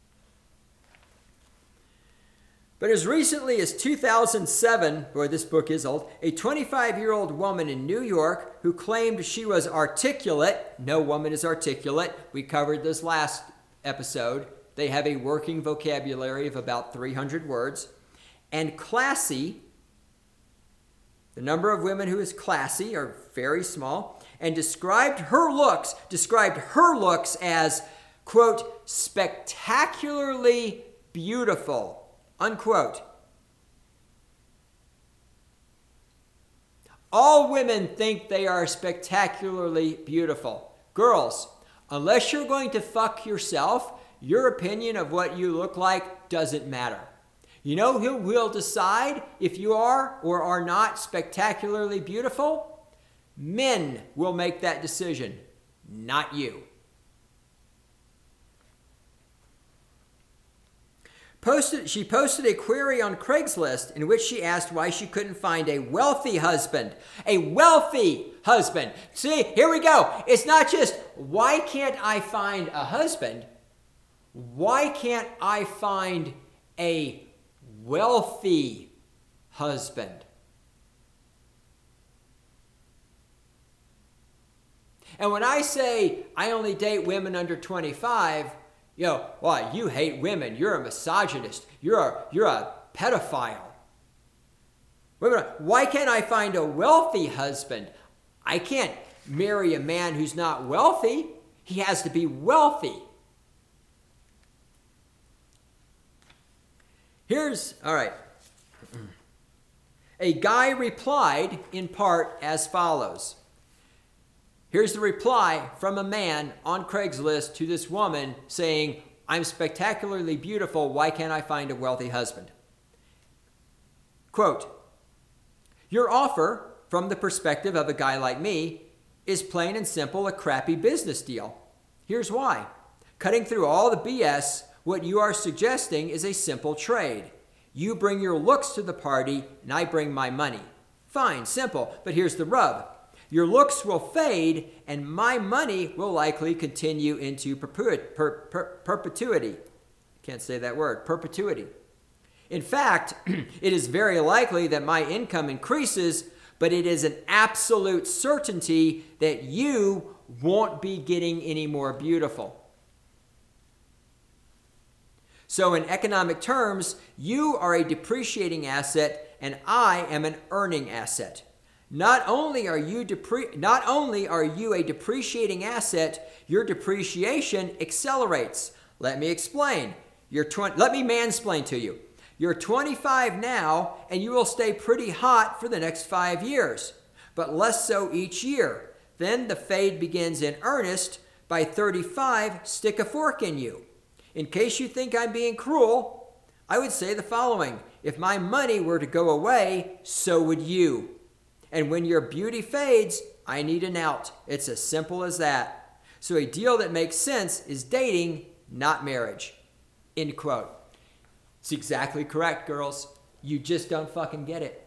But as recently as 2007, boy, this book is old, a 25-year-old woman in New York who claimed she was articulate. No woman is articulate. We covered this last episode. They have a working vocabulary of about 300 words. And classy, the number of women who is classy are very small, and described her looks as, quote, spectacularly beautiful. Unquote. All women think they are spectacularly beautiful. Girls, unless you're going to fuck yourself, your opinion of what you look like doesn't matter. You know who will decide if you are or are not spectacularly beautiful? Men will make that decision, not you. She posted a query on Craigslist in which she asked why she couldn't find a wealthy husband. A wealthy husband. See, here we go. It's not just, why can't I find a husband? Why can't I find a wealthy husband? And when I say I only date women under 25, you hate women. You're a misogynist. You're a pedophile. Wait a minute. Why can't I find a wealthy husband? I can't marry a man who's not wealthy. He has to be wealthy. All right. A guy replied in part as follows. Here's the reply from a man on Craigslist to this woman saying, I'm spectacularly beautiful. Why can't I find a wealthy husband? Quote, your offer, from the perspective of a guy like me, is plain and simple a crappy business deal. Here's why. Cutting through all the BS, what you are suggesting is a simple trade. You bring your looks to the party, and I bring my money. Fine, simple, but here's the rub. Your looks will fade, and my money will likely continue into perpetuity. Can't say that word, perpetuity. In fact, it is very likely that my income increases, but it is an absolute certainty that you won't be getting any more beautiful. So in economic terms, you are a depreciating asset, and I am an earning asset. Not only are you a depreciating asset, your depreciation accelerates. Let me explain. Let me mansplain to you. You're 25 now, and you will stay pretty hot for the next 5 years, but less so each year. Then the fade begins in earnest. By 35, stick a fork in you. In case you think I'm being cruel, I would say the following. If my money were to go away, so would you. And when your beauty fades, I need an out. It's as simple as that. So a deal that makes sense is dating, not marriage. End quote. It's exactly correct, girls. You just don't fucking get it.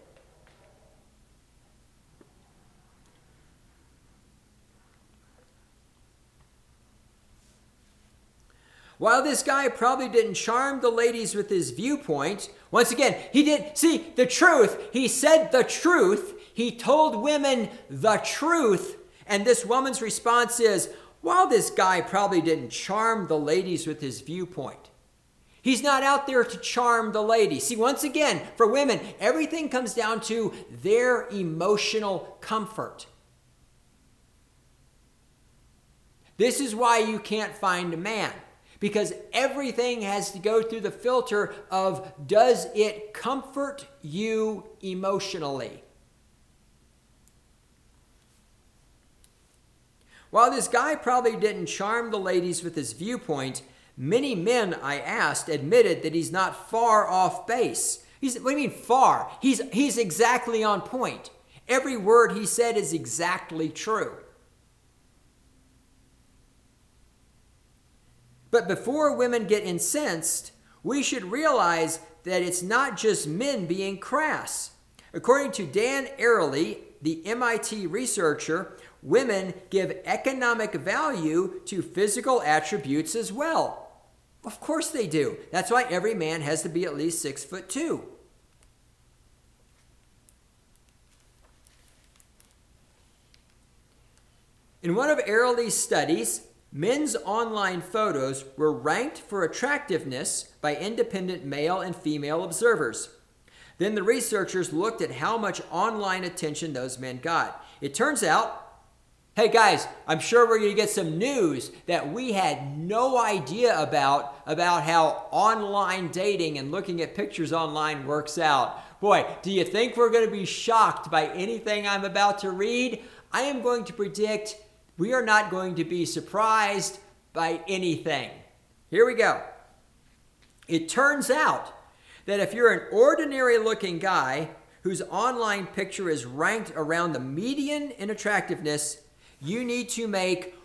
While this guy probably didn't charm the ladies with his viewpoint, once again, he did, see, the truth. He said the truth. He told women the truth. And this woman's response is, while this guy probably didn't charm the ladies with his viewpoint, he's not out there to charm the ladies. See, once again, for women, everything comes down to their emotional comfort. This is why you can't find a man. Because everything has to go through the filter of, does it comfort you emotionally? While this guy probably didn't charm the ladies with his viewpoint, many men I asked admitted that he's not far off base. What do you mean far? He's exactly on point. Every word he said is exactly true. But before women get incensed, we should realize that it's not just men being crass. According to Dan Ariely, the MIT researcher, women give economic value to physical attributes as well. Of course they do. That's why every man has to be at least 6'2". In one of Ariely's studies, men's online photos were ranked for attractiveness by independent male and female observers. Then the researchers looked at how much online attention those men got. It turns out, hey guys, I'm sure we're going to get some news that we had no idea about how online dating and looking at pictures online works out. Boy, do you think we're going to be shocked by anything I'm about to read? I am going to predict we are not going to be surprised by anything. Here we go. It turns out that if you're an ordinary looking guy whose online picture is ranked around the median in attractiveness, you need to make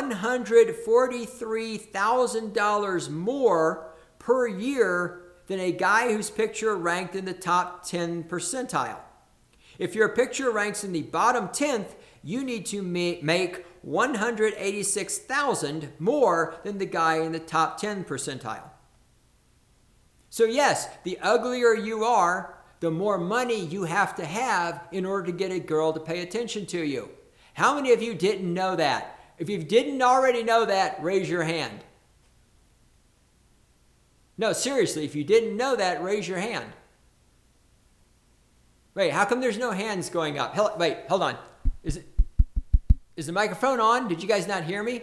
$143,000 more per year than a guy whose picture ranked in the top 10 percentile. If your picture ranks in the bottom 10th, you need to make $186,000 more than the guy in the top 10 percentile. So yes, the uglier you are, the more money you have to have in order to get a girl to pay attention to you. How many of you didn't know that? If you didn't already know that, raise your hand. No, seriously, if you didn't know that, raise your hand. Wait, how come there's no hands going up? Wait, hold on. Is the microphone on? Did you guys not hear me?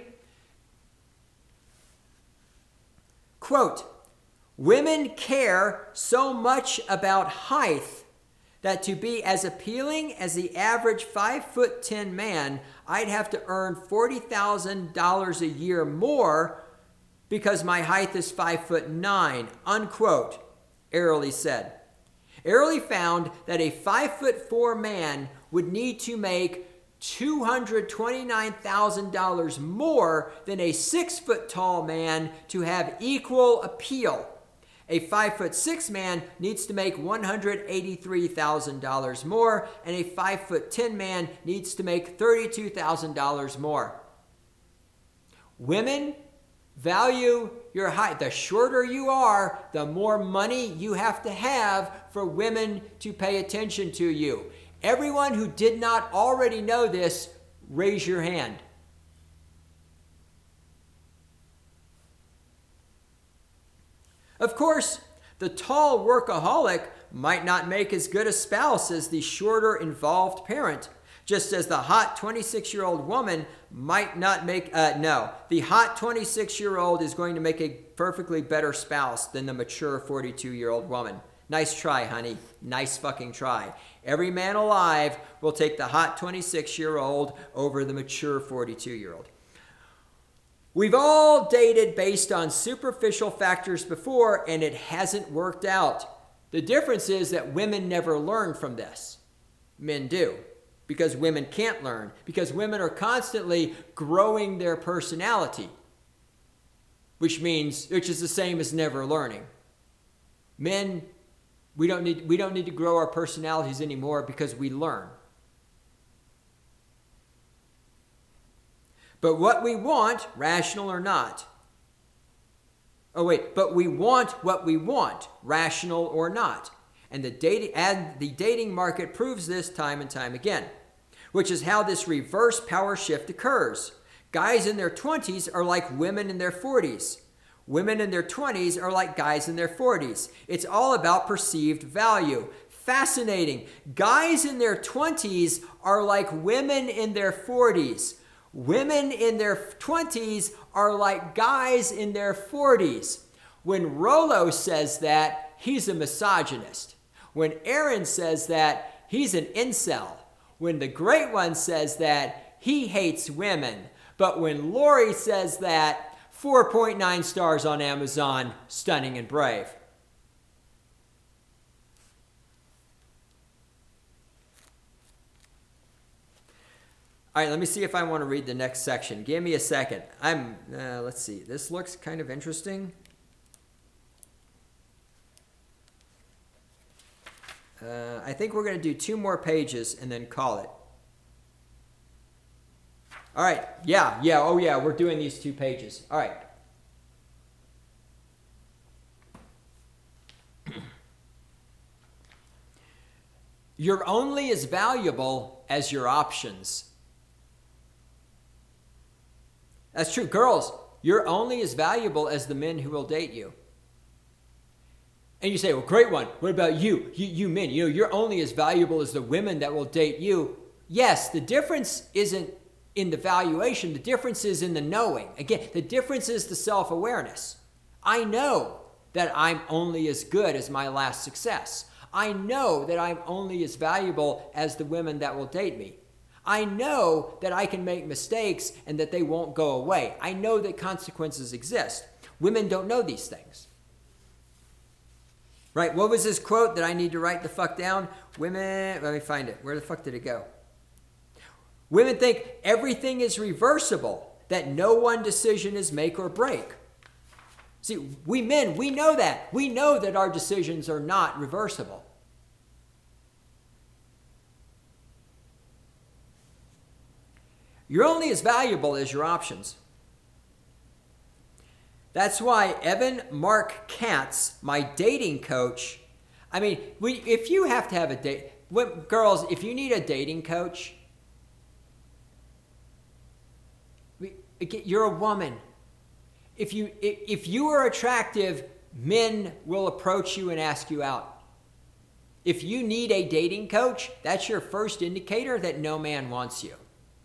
Quote, women care so much about height that to be as appealing as the average 5'10" man, I'd have to earn $40,000 a year more because my height is 5'9", unquote, Ariely said. Ariely found that a 5'4" man would need to make $229,000 more than a 6-foot-tall man to have equal appeal. A 5'6" man needs to make $183,000 more, and a 5'10" man needs to make $32,000 more. Women value your height. The shorter you are, the more money you have to have for women to pay attention to you. Everyone who did not already know this, raise your hand. Of course, the tall workaholic might not make as good a spouse as the shorter involved parent, just as the hot 26-year-old woman might not make, the hot 26-year-old is going to make a perfectly better spouse than the mature 42-year-old woman. Nice try, honey. Nice fucking try. Every man alive will take the hot 26-year-old over the mature 42-year-old. We've all dated based on superficial factors before, and it hasn't worked out. The difference is that women never learn from this. Men do. because women can't learn, because women are constantly growing their personality, which is the same as never learning. Men, we don't need to grow our personalities anymore because we learn. But what we want, rational or not. But we want what we want, rational or not. And the dating market proves this time and time again, which is how this reverse power shift occurs. Guys in their 20s are like women in their 40s. Women in their 20s are like guys in their 40s. It's all about perceived value. Fascinating. Guys in their 20s are like women in their 40s. Women in their 20s are like guys in their 40s. When Rollo says that, he's a misogynist. When Aaron says that, he's an incel. When the Great One says that, he hates women. But when Lori says that, 4.9 stars on Amazon, stunning and brave. All right, let me see if I want to read the next section. Give me a second. Let's see. This looks kind of interesting. I think we're going to do 2 more pages and then call it. All right. Yeah. We're doing these 2 pages. All right. You're only as valuable as your options. That's true. Girls, you're only as valuable as the men who will date you. And you say, well, Great One, what about you? You men, you're only as valuable as the women that will date you. Yes, the difference isn't in the valuation. The difference is in the knowing. Again, the difference is the self-awareness. I know that I'm only as good as my last success. I know that I'm only as valuable as the women that will date me. I know that I can make mistakes and that they won't go away. I know that consequences exist. Women don't know these things. Right? What was this quote that I need to write the fuck down? Women, let me find it. Where the fuck did it go? Women think everything is reversible, that no one decision is make or break. See, we men, we know that. We know that our decisions are not reversible. You're only as valuable as your options. That's why Evan Mark Katz, my dating coach, if you have to have a date, girls, if you need a dating coach, you're a woman. If you are attractive, men will approach you and ask you out. If you need a dating coach, that's your first indicator that no man wants you.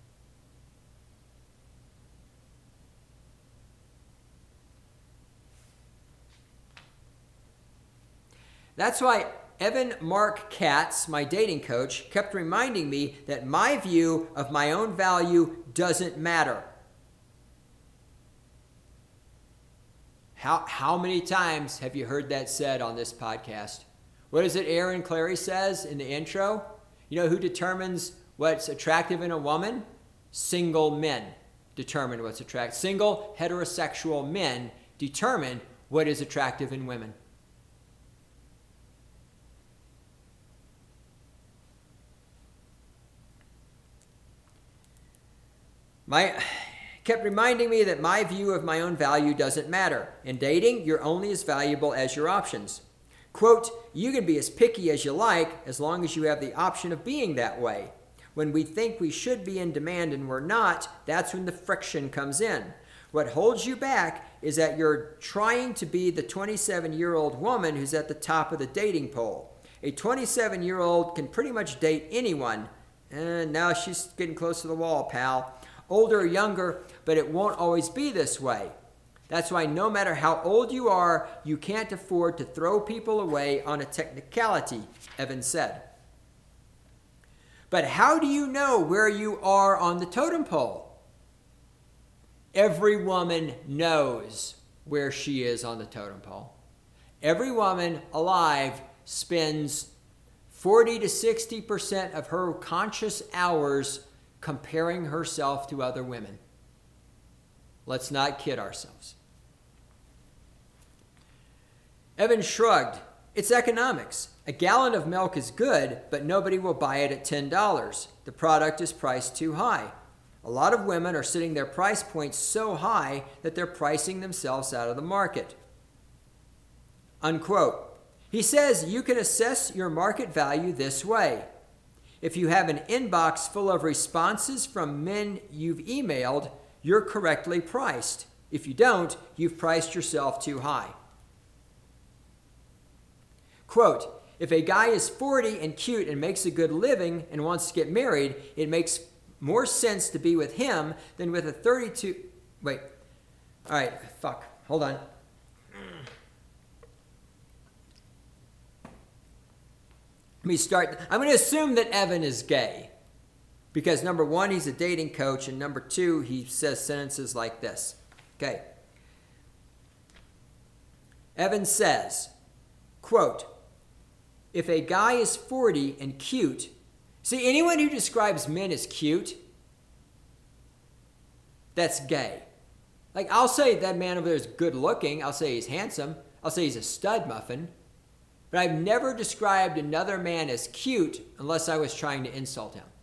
That's why Evan Mark Katz, my dating coach, kept reminding me that my view of my own value doesn't matter. How many times have you heard that said on this podcast? What is it Aaron Clary says in the intro? You know who determines what's attractive in a woman? Single men determine what's attractive. Single heterosexual men determine what is attractive in women. Kept reminding me that my view of my own value doesn't matter. In dating, you're only as valuable as your options. Quote, you can be as picky as you like as long as you have the option of being that way. When we think we should be in demand and we're not, that's when the friction comes in. What holds you back is that you're trying to be the 27-year-old woman who's at the top of the dating poll. A 27-year-old can pretty much date anyone. And now she's getting close to the wall, pal. Older or younger, but it won't always be this way. That's why no matter how old you are, you can't afford to throw people away on a technicality, Evan said. But how do you know where you are on the totem pole? Every woman knows where she is on the totem pole. Every woman alive spends 40 to 60% of her conscious hours comparing herself to other women. Let's not kid ourselves. Evan shrugged. It's economics. A gallon of milk is good, but nobody will buy it at $10. The product is priced too high. A lot of women are setting their price points so high that they're pricing themselves out of the market. Unquote. He says you can assess your market value this way. If you have an inbox full of responses from men you've emailed, you're correctly priced. If you don't, you've priced yourself too high. Quote, if a guy is 40 and cute and makes a good living and wants to get married, it makes more sense to be with him than with a 32... Wait. All right. Fuck. Hold on. Let me start. I'm going to assume that Evan is gay. Because number one, he's a dating coach. And number two, he says sentences like this. Okay. Evan says, quote, if a guy is 40 and cute, see, anyone who describes men as cute, that's gay. Like, I'll say that man over there is good looking. I'll say he's handsome. I'll say he's a stud muffin. But I've never described another man as cute unless I was trying to insult him.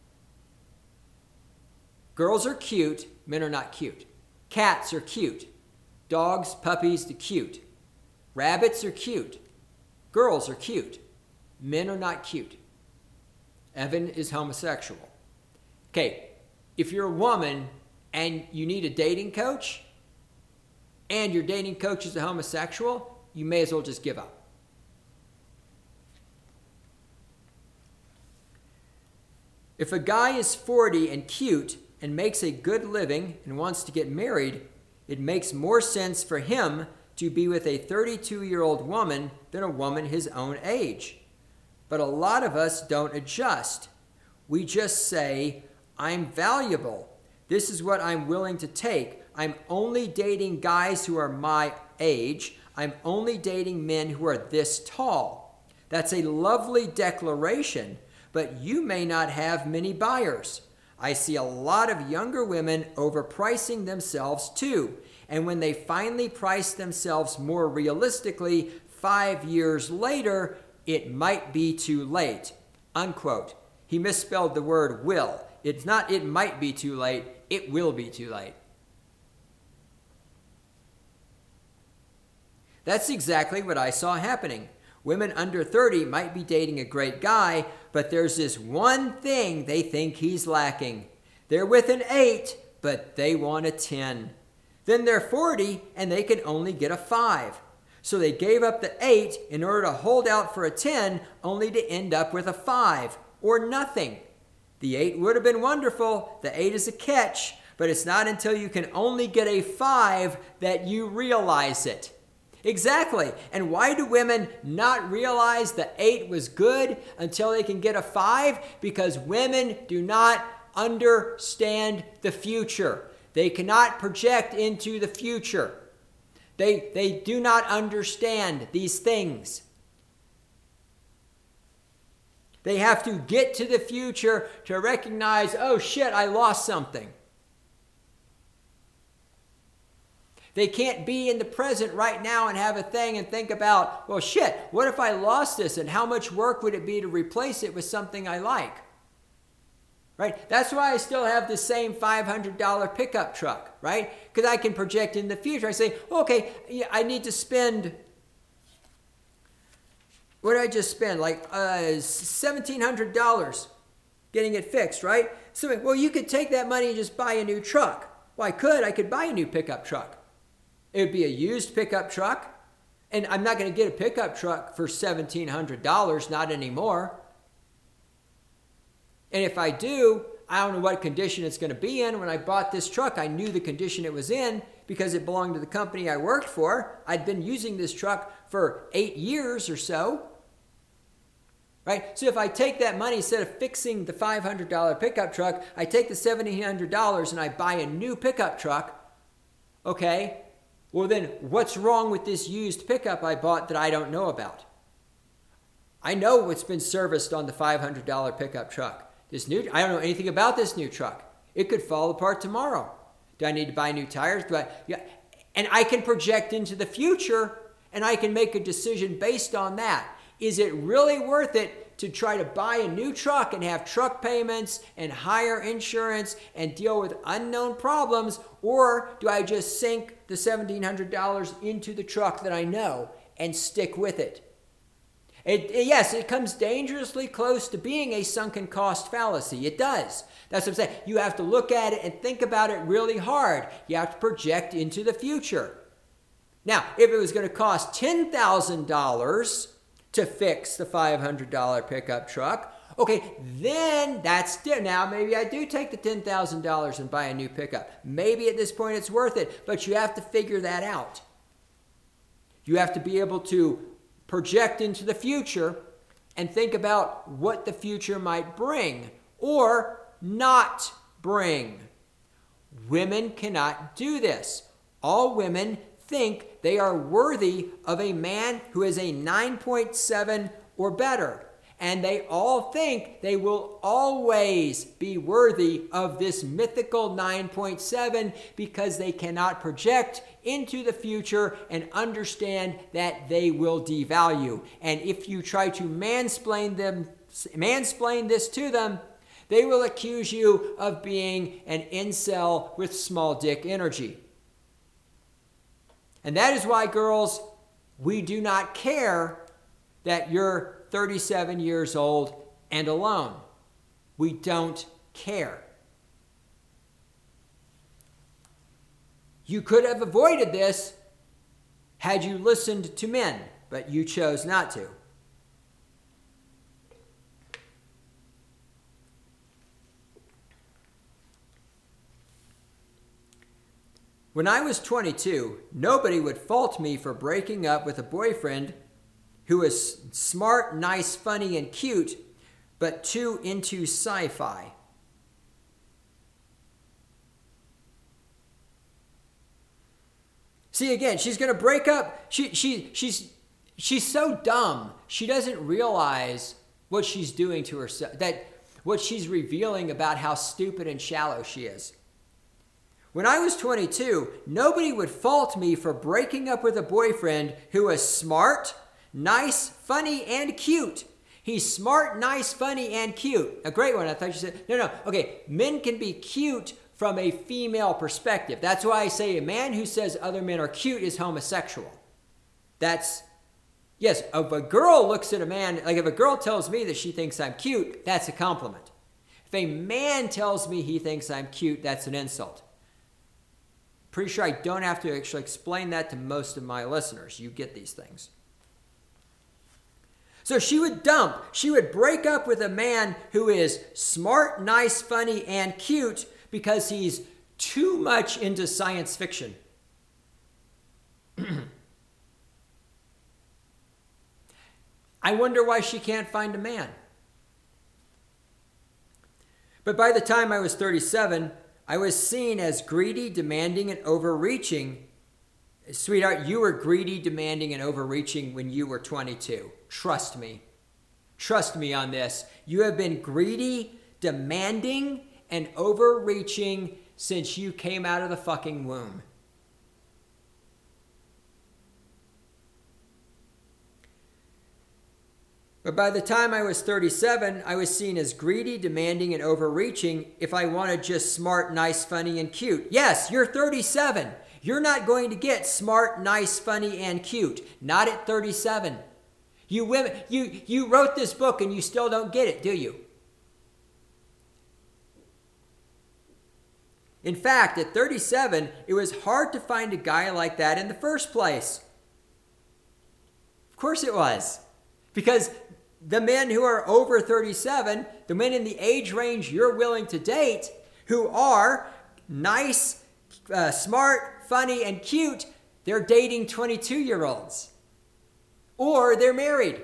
Girls are cute. Men are not cute. Cats are cute. Dogs, puppies, they're cute. Rabbits are cute. Girls are cute. Men are not cute. Evan is homosexual. Okay, if you're a woman and you need a dating coach and your dating coach is a homosexual, you may as well just give up. If a guy is 40 and cute and makes a good living and wants to get married, it makes more sense for him to be with a 32-year-old woman than a woman his own age. But a lot of us don't adjust. We just say, I'm valuable. This is what I'm willing to take. I'm only dating guys who are my age. I'm only dating men who are this tall. That's a lovely declaration, but you may not have many buyers. I see a lot of younger women overpricing themselves too. And when they finally price themselves more realistically 5 years later, it might be too late. Unquote. He misspelled the word will. It's not it might be too late. It will be too late. That's exactly what I saw happening. Women under 30 might be dating a great guy, but there's this one thing they think he's lacking. They're with an 8, but they want a 10. Then they're 40 and they can only get a 5. So they gave up the 8 in order to hold out for a 10, only to end up with a 5 or nothing. The 8 would have been wonderful. The 8 is a catch, but it's not until you can only get a 5 that you realize it. Exactly. And why do women not realize the 8 was good until they can get a 5? Because women do not understand the future. They cannot project into the future. They do not understand these things. They have to get to the future to recognize, oh shit, I lost something. They can't be in the present right now and have a thing and think about, well shit, what if I lost this and how much work would it be to replace it with something I like? Right? That's why I still have the same $500 pickup truck, right? Because I can project in the future. I say, okay, I need to spend, what did I just spend? Like $1,700 getting it fixed, right? So, well, you could take that money and just buy a new truck. Well, I could buy a new pickup truck. It would be a used pickup truck. And I'm not going to get a pickup truck for $1,700, not anymore. And if I do, I don't know what condition it's going to be in. When I bought this truck, I knew the condition it was in because it belonged to the company I worked for. I'd been using this truck for 8 years or so. Right? So if I take that money, instead of fixing the $500 pickup truck, I take the $1,700 and I buy a new pickup truck. Okay? Well then, what's wrong with this used pickup I bought that I don't know about? I know what's been serviced on the $500 pickup truck. I don't know anything about this new truck. It could fall apart tomorrow. Do I need to buy new tires? Yeah. And I can project into the future, and I can make a decision based on that. Is it really worth it to try to buy a new truck and have truck payments and higher insurance and deal with unknown problems? Or do I just sink the $1,700 into the truck that I know and stick with it? Yes, it comes dangerously close to being a sunken cost fallacy. It does. That's what I'm saying. You have to look at it and think about it really hard. You have to project into the future. Now, if it was going to cost $10,000 to fix the $500 pickup truck, okay, then now maybe I do take the $10,000 and buy a new pickup. Maybe at this point it's worth it, but you have to figure that out. You have to be able to project into the future and think about what the future might bring or not bring. Women cannot do this. All women think they are worthy of a man who is a 9.7 or better. And they all think they will always be worthy of this mythical 9.7 because they cannot project into the future and understand that they will devalue. And if you try to mansplain this to them, they will accuse you of being an incel with small dick energy. And that is why, girls, we do not care that you're 37 years old and alone. We don't care. You could have avoided this had you listened to men, but you chose not to. When I was 22, nobody would fault me for breaking up with a boyfriend who was smart, nice, funny, and cute, but too into sci-fi. See, again, she's going to break up. She's so dumb. She doesn't realize what she's doing to herself, that what she's revealing about how stupid and shallow she is. When I was 22, nobody would fault me for breaking up with a boyfriend who was smart, nice, funny, and cute. He's smart, nice, funny, and cute. A great one. I thought you said, no. Okay, men can be cute from a female perspective. That's why I say a man who says other men are cute is homosexual. Yes, if a girl looks at a man, like if a girl tells me that she thinks I'm cute, that's a compliment. If a man tells me he thinks I'm cute, that's an insult. Pretty sure I don't have to actually explain that to most of my listeners. You get these things. So she would break up with a man who is smart, nice, funny, and cute because he's too much into science fiction. I wonder why she can't find a man. But by the time I was 37, I was seen as greedy, demanding, and overreaching. Sweetheart, you were greedy, demanding, and overreaching when you were 22. Trust me. Trust me on this. You have been greedy, demanding, and overreaching since you came out of the fucking womb. But by the time I was 37, I was seen as greedy, demanding, and overreaching if I wanted just smart, nice, funny, and cute. Yes, you're 37. You're not going to get smart, nice, funny, and cute. Not at 37. You women, you wrote this book and you still don't get it, do you? In fact, at 37, it was hard to find a guy like that in the first place. Of course it was. Because the men who are over 37, the men in the age range you're willing to date, who are nice, smart, funny, and cute, they're dating 22-year-olds. Or they're married.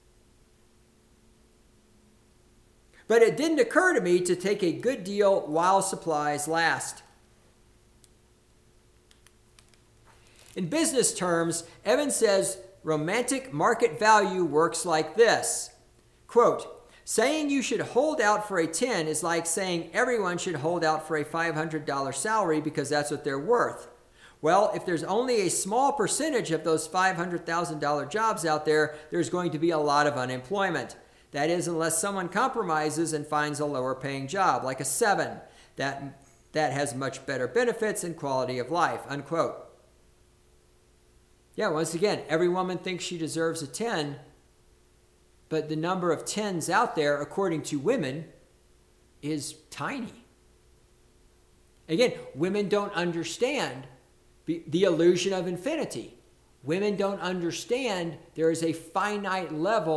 But it didn't occur to me to take a good deal while supplies last. In business terms, Evan says romantic market value works like this. Quote, saying you should hold out for a 10 is like saying everyone should hold out for a $500 salary because that's what they're worth. Well, if there's only a small percentage of those $500,000 jobs out there, there's going to be a lot of unemployment. That is, unless someone compromises and finds a lower paying job, like a 7, that has much better benefits and quality of life, unquote. Yeah, once again, every woman thinks she deserves a 10, but the number of 10s out there, according to women, is tiny. Again, women don't understand the illusion of infinity. Women don't understand there is a finite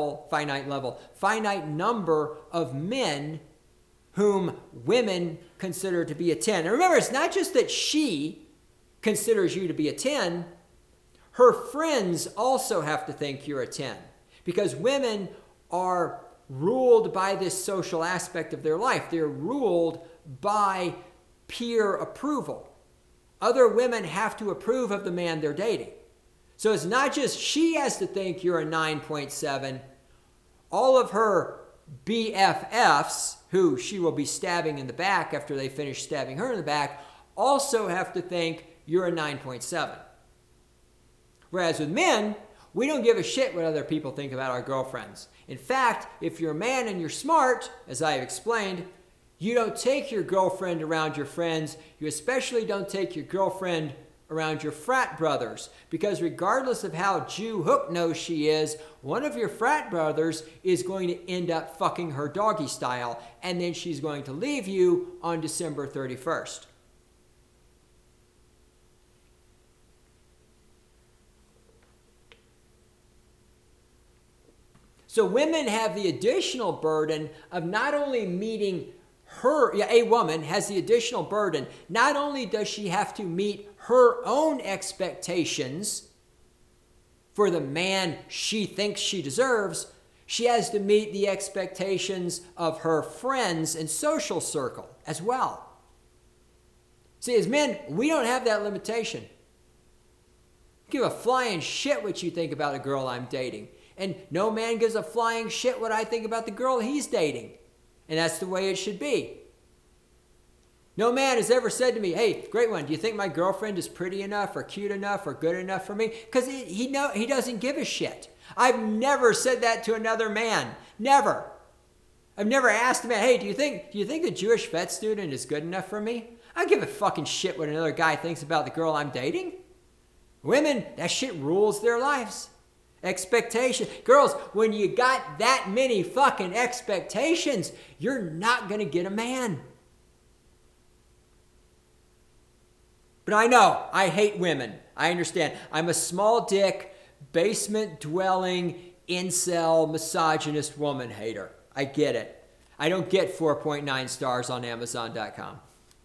number of men whom women consider to be a 10. And remember, it's not just that she considers you to be a 10. Her friends also have to think you're a 10. Because women are ruled by this social aspect of their life. They're ruled by peer approval. Other women have to approve of the man they're dating. So it's not just she has to think you're a 9.7. All of her BFFs, who she will be stabbing in the back after they finish stabbing her in the back, also have to think you're a 9.7. Whereas with men, we don't give a shit what other people think about our girlfriends. In fact, if you're a man and you're smart, as I have explained, you don't take your girlfriend around your friends. You especially don't take your girlfriend around your frat brothers. Because regardless of how Jew hook-nosed she is, one of your frat brothers is going to end up fucking her doggy style. And then she's going to leave you on December 31st. So women have the additional burden of not only meeting a woman has the additional burden. Not only does she have to meet her own expectations for the man she thinks she deserves, she has to meet the expectations of her friends and social circle as well. See, as men, we don't have that limitation. Give a flying shit what you think about a girl I'm dating. And no man gives a flying shit what I think about the girl he's dating. And that's the way it should be. No man has ever said to me, hey, great one, do you think my girlfriend is pretty enough or cute enough or good enough for me? Because he doesn't give a shit. I've never said that to another man. Never. I've never asked a man, hey, do you think the Jewish vet student is good enough for me? I don't give a fucking shit what another guy thinks about the girl I'm dating. Women, that shit rules their lives. Expectation. Girls, when you got that many fucking expectations, you're not going to get a man. But I know, I hate women. I understand. I'm a small dick, basement dwelling, incel, misogynist woman hater. I get it. I don't get 4.9 stars on Amazon.com.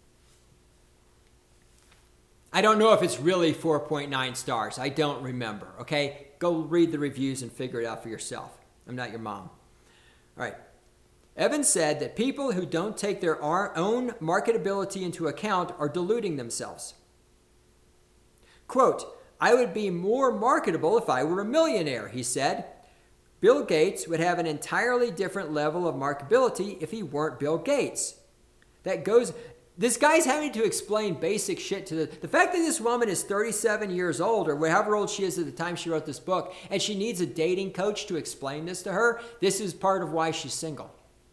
I don't know if it's really 4.9 stars. I don't remember, okay? Go read the reviews and figure it out for yourself. I'm not your mom. All right. Evans said that people who don't take their own marketability into account are deluding themselves. Quote, I would be more marketable if I were a millionaire, he said. Bill Gates would have an entirely different level of marketability if he weren't Bill Gates. This guy's having to explain basic shit to the fact that this woman is 37 years old or however old she is at the time she wrote this book, and she needs a dating coach to explain this to her. This is part of why she's single.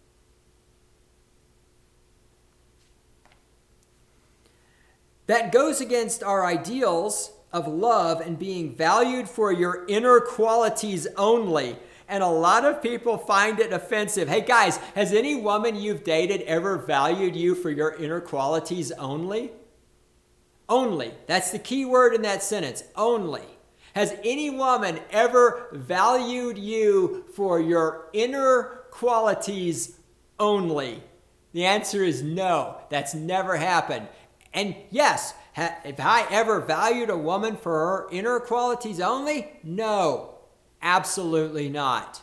That goes against our ideals of love and being valued for your inner qualities only. And a lot of people find it offensive. Hey guys, has any woman you've dated ever valued you for your inner qualities only? Only. That's the key word in that sentence. Only. Has any woman ever valued you for your inner qualities only? The answer is no. That's never happened. And yes, have I ever valued a woman for her inner qualities only? No. Absolutely not.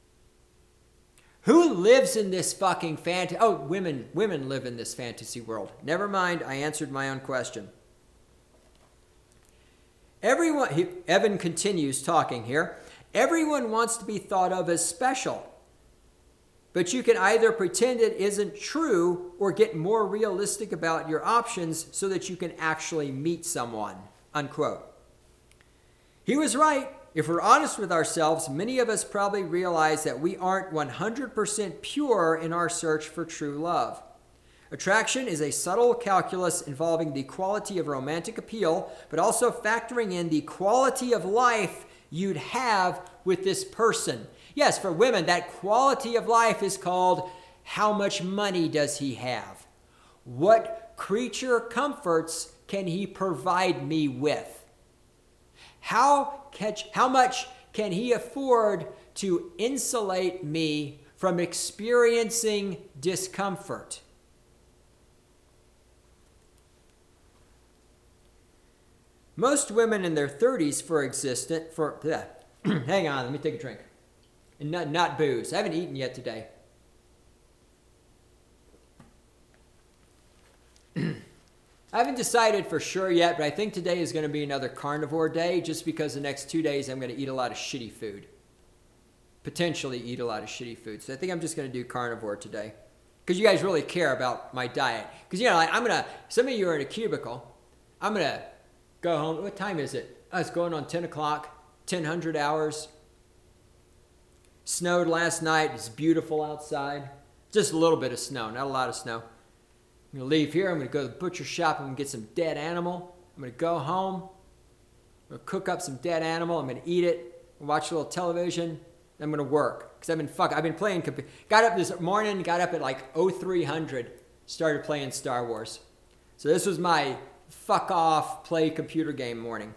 Who lives in this fucking fantasy? Oh, women live in this fantasy world. Never mind, I answered my own question. Evan continues talking here. Everyone wants to be thought of as special. But you can either pretend it isn't true or get more realistic about your options so that you can actually meet someone. Unquote. He was right. If we're honest with ourselves, many of us probably realize that we aren't 100% pure in our search for true love. Attraction is a subtle calculus involving the quality of romantic appeal, but also factoring in the quality of life you'd have with this person. Yes, for women, that quality of life is called how much money does he have? What creature comforts can he provide me with? How much can he afford to insulate me from experiencing discomfort? Most women in their 30s, hang on, let me take a drink. And not booze. I haven't eaten yet today. I haven't decided for sure yet, but I think today is going to be another carnivore day just because the next 2 days I'm going to eat a lot of shitty food. Potentially eat a lot of shitty food. So I think I'm just going to do carnivore today. Because you guys really care about my diet. Because, some of you are in a cubicle. I'm going to go home. What time is it? Oh, it's going on 10 o'clock, 1000 hours. Snowed last night. It's beautiful outside. Just a little bit of snow, not a lot of snow. I'm going to leave here. I'm going to go to the butcher shop. I'm going to get some dead animal. I'm going to go home. I'm going to cook up some dead animal. I'm going to eat it. Watch a little television. I'm going to work. Because I've been playing. Got up this morning, got up at like 0300. Started playing Star Wars. So this was my fuck off, play computer game morning.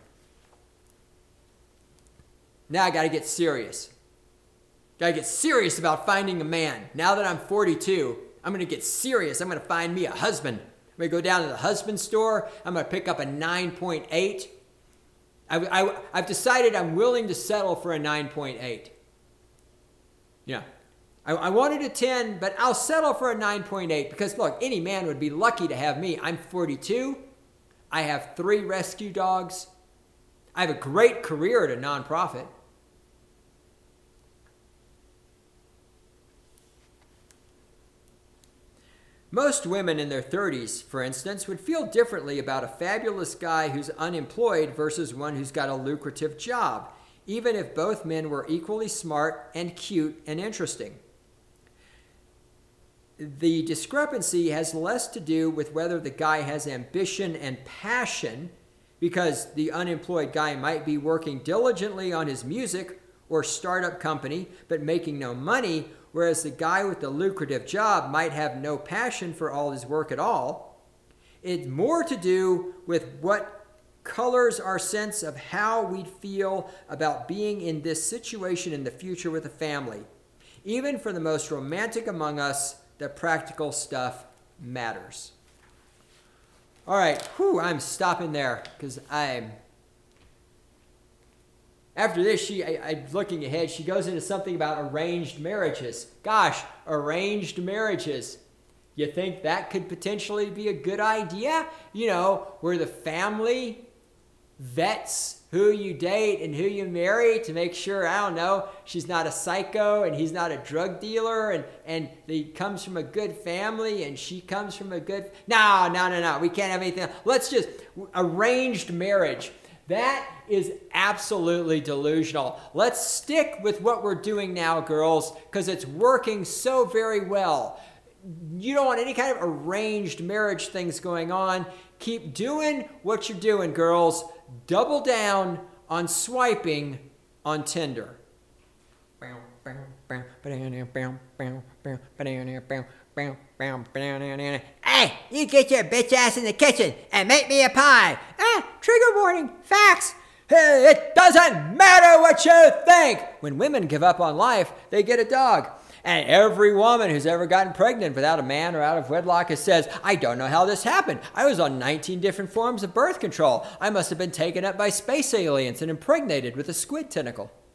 Now I got to get serious. Got to get serious about finding a man. Now that I'm 42, I'm going to get serious. I'm going to find me a husband. I'm going to go down to the husband store. I'm going to pick up a 9.8. I've decided I'm willing to settle for a 9.8. Yeah. I wanted a 10, but I'll settle for a 9.8 because, look, any man would be lucky to have me. I'm 42. I have 3 rescue dogs. I have a great career at a nonprofit. Most women in their 30s, for instance, would feel differently about a fabulous guy who's unemployed versus one who's got a lucrative job, even if both men were equally smart and cute and interesting. The discrepancy has less to do with whether the guy has ambition and passion, because the unemployed guy might be working diligently on his music or startup company, but making no money, whereas the guy with the lucrative job might have no passion for all his work at all. It's more to do with what colors our sense of how we'd feel about being in this situation in the future with a family. Even for the most romantic among us, the practical stuff matters. All right, I'm stopping there because after this, I'm looking ahead, she goes into something about arranged marriages. Gosh, arranged marriages. You think that could potentially be a good idea? Where the family vets who you date and who you marry to make sure, she's not a psycho and he's not a drug dealer and he comes from a good family and she comes from a good... No. We can't have anything. Let's just... Arranged marriage. That is absolutely delusional. Let's stick with what we're doing now, girls, because it's working so very well. You don't want any kind of arranged marriage things going on. Keep doing what you're doing, girls. Double down on swiping on Tinder. Hey, you get your bitch ass in the kitchen and make me a pie. Trigger warning, facts. Hey, it doesn't matter what you think. When women give up on life, they get a dog. And every woman who's ever gotten pregnant without a man or out of wedlock says, I don't know how this happened. I was on 19 different forms of birth control. I must have been taken up by space aliens and impregnated with a squid tentacle.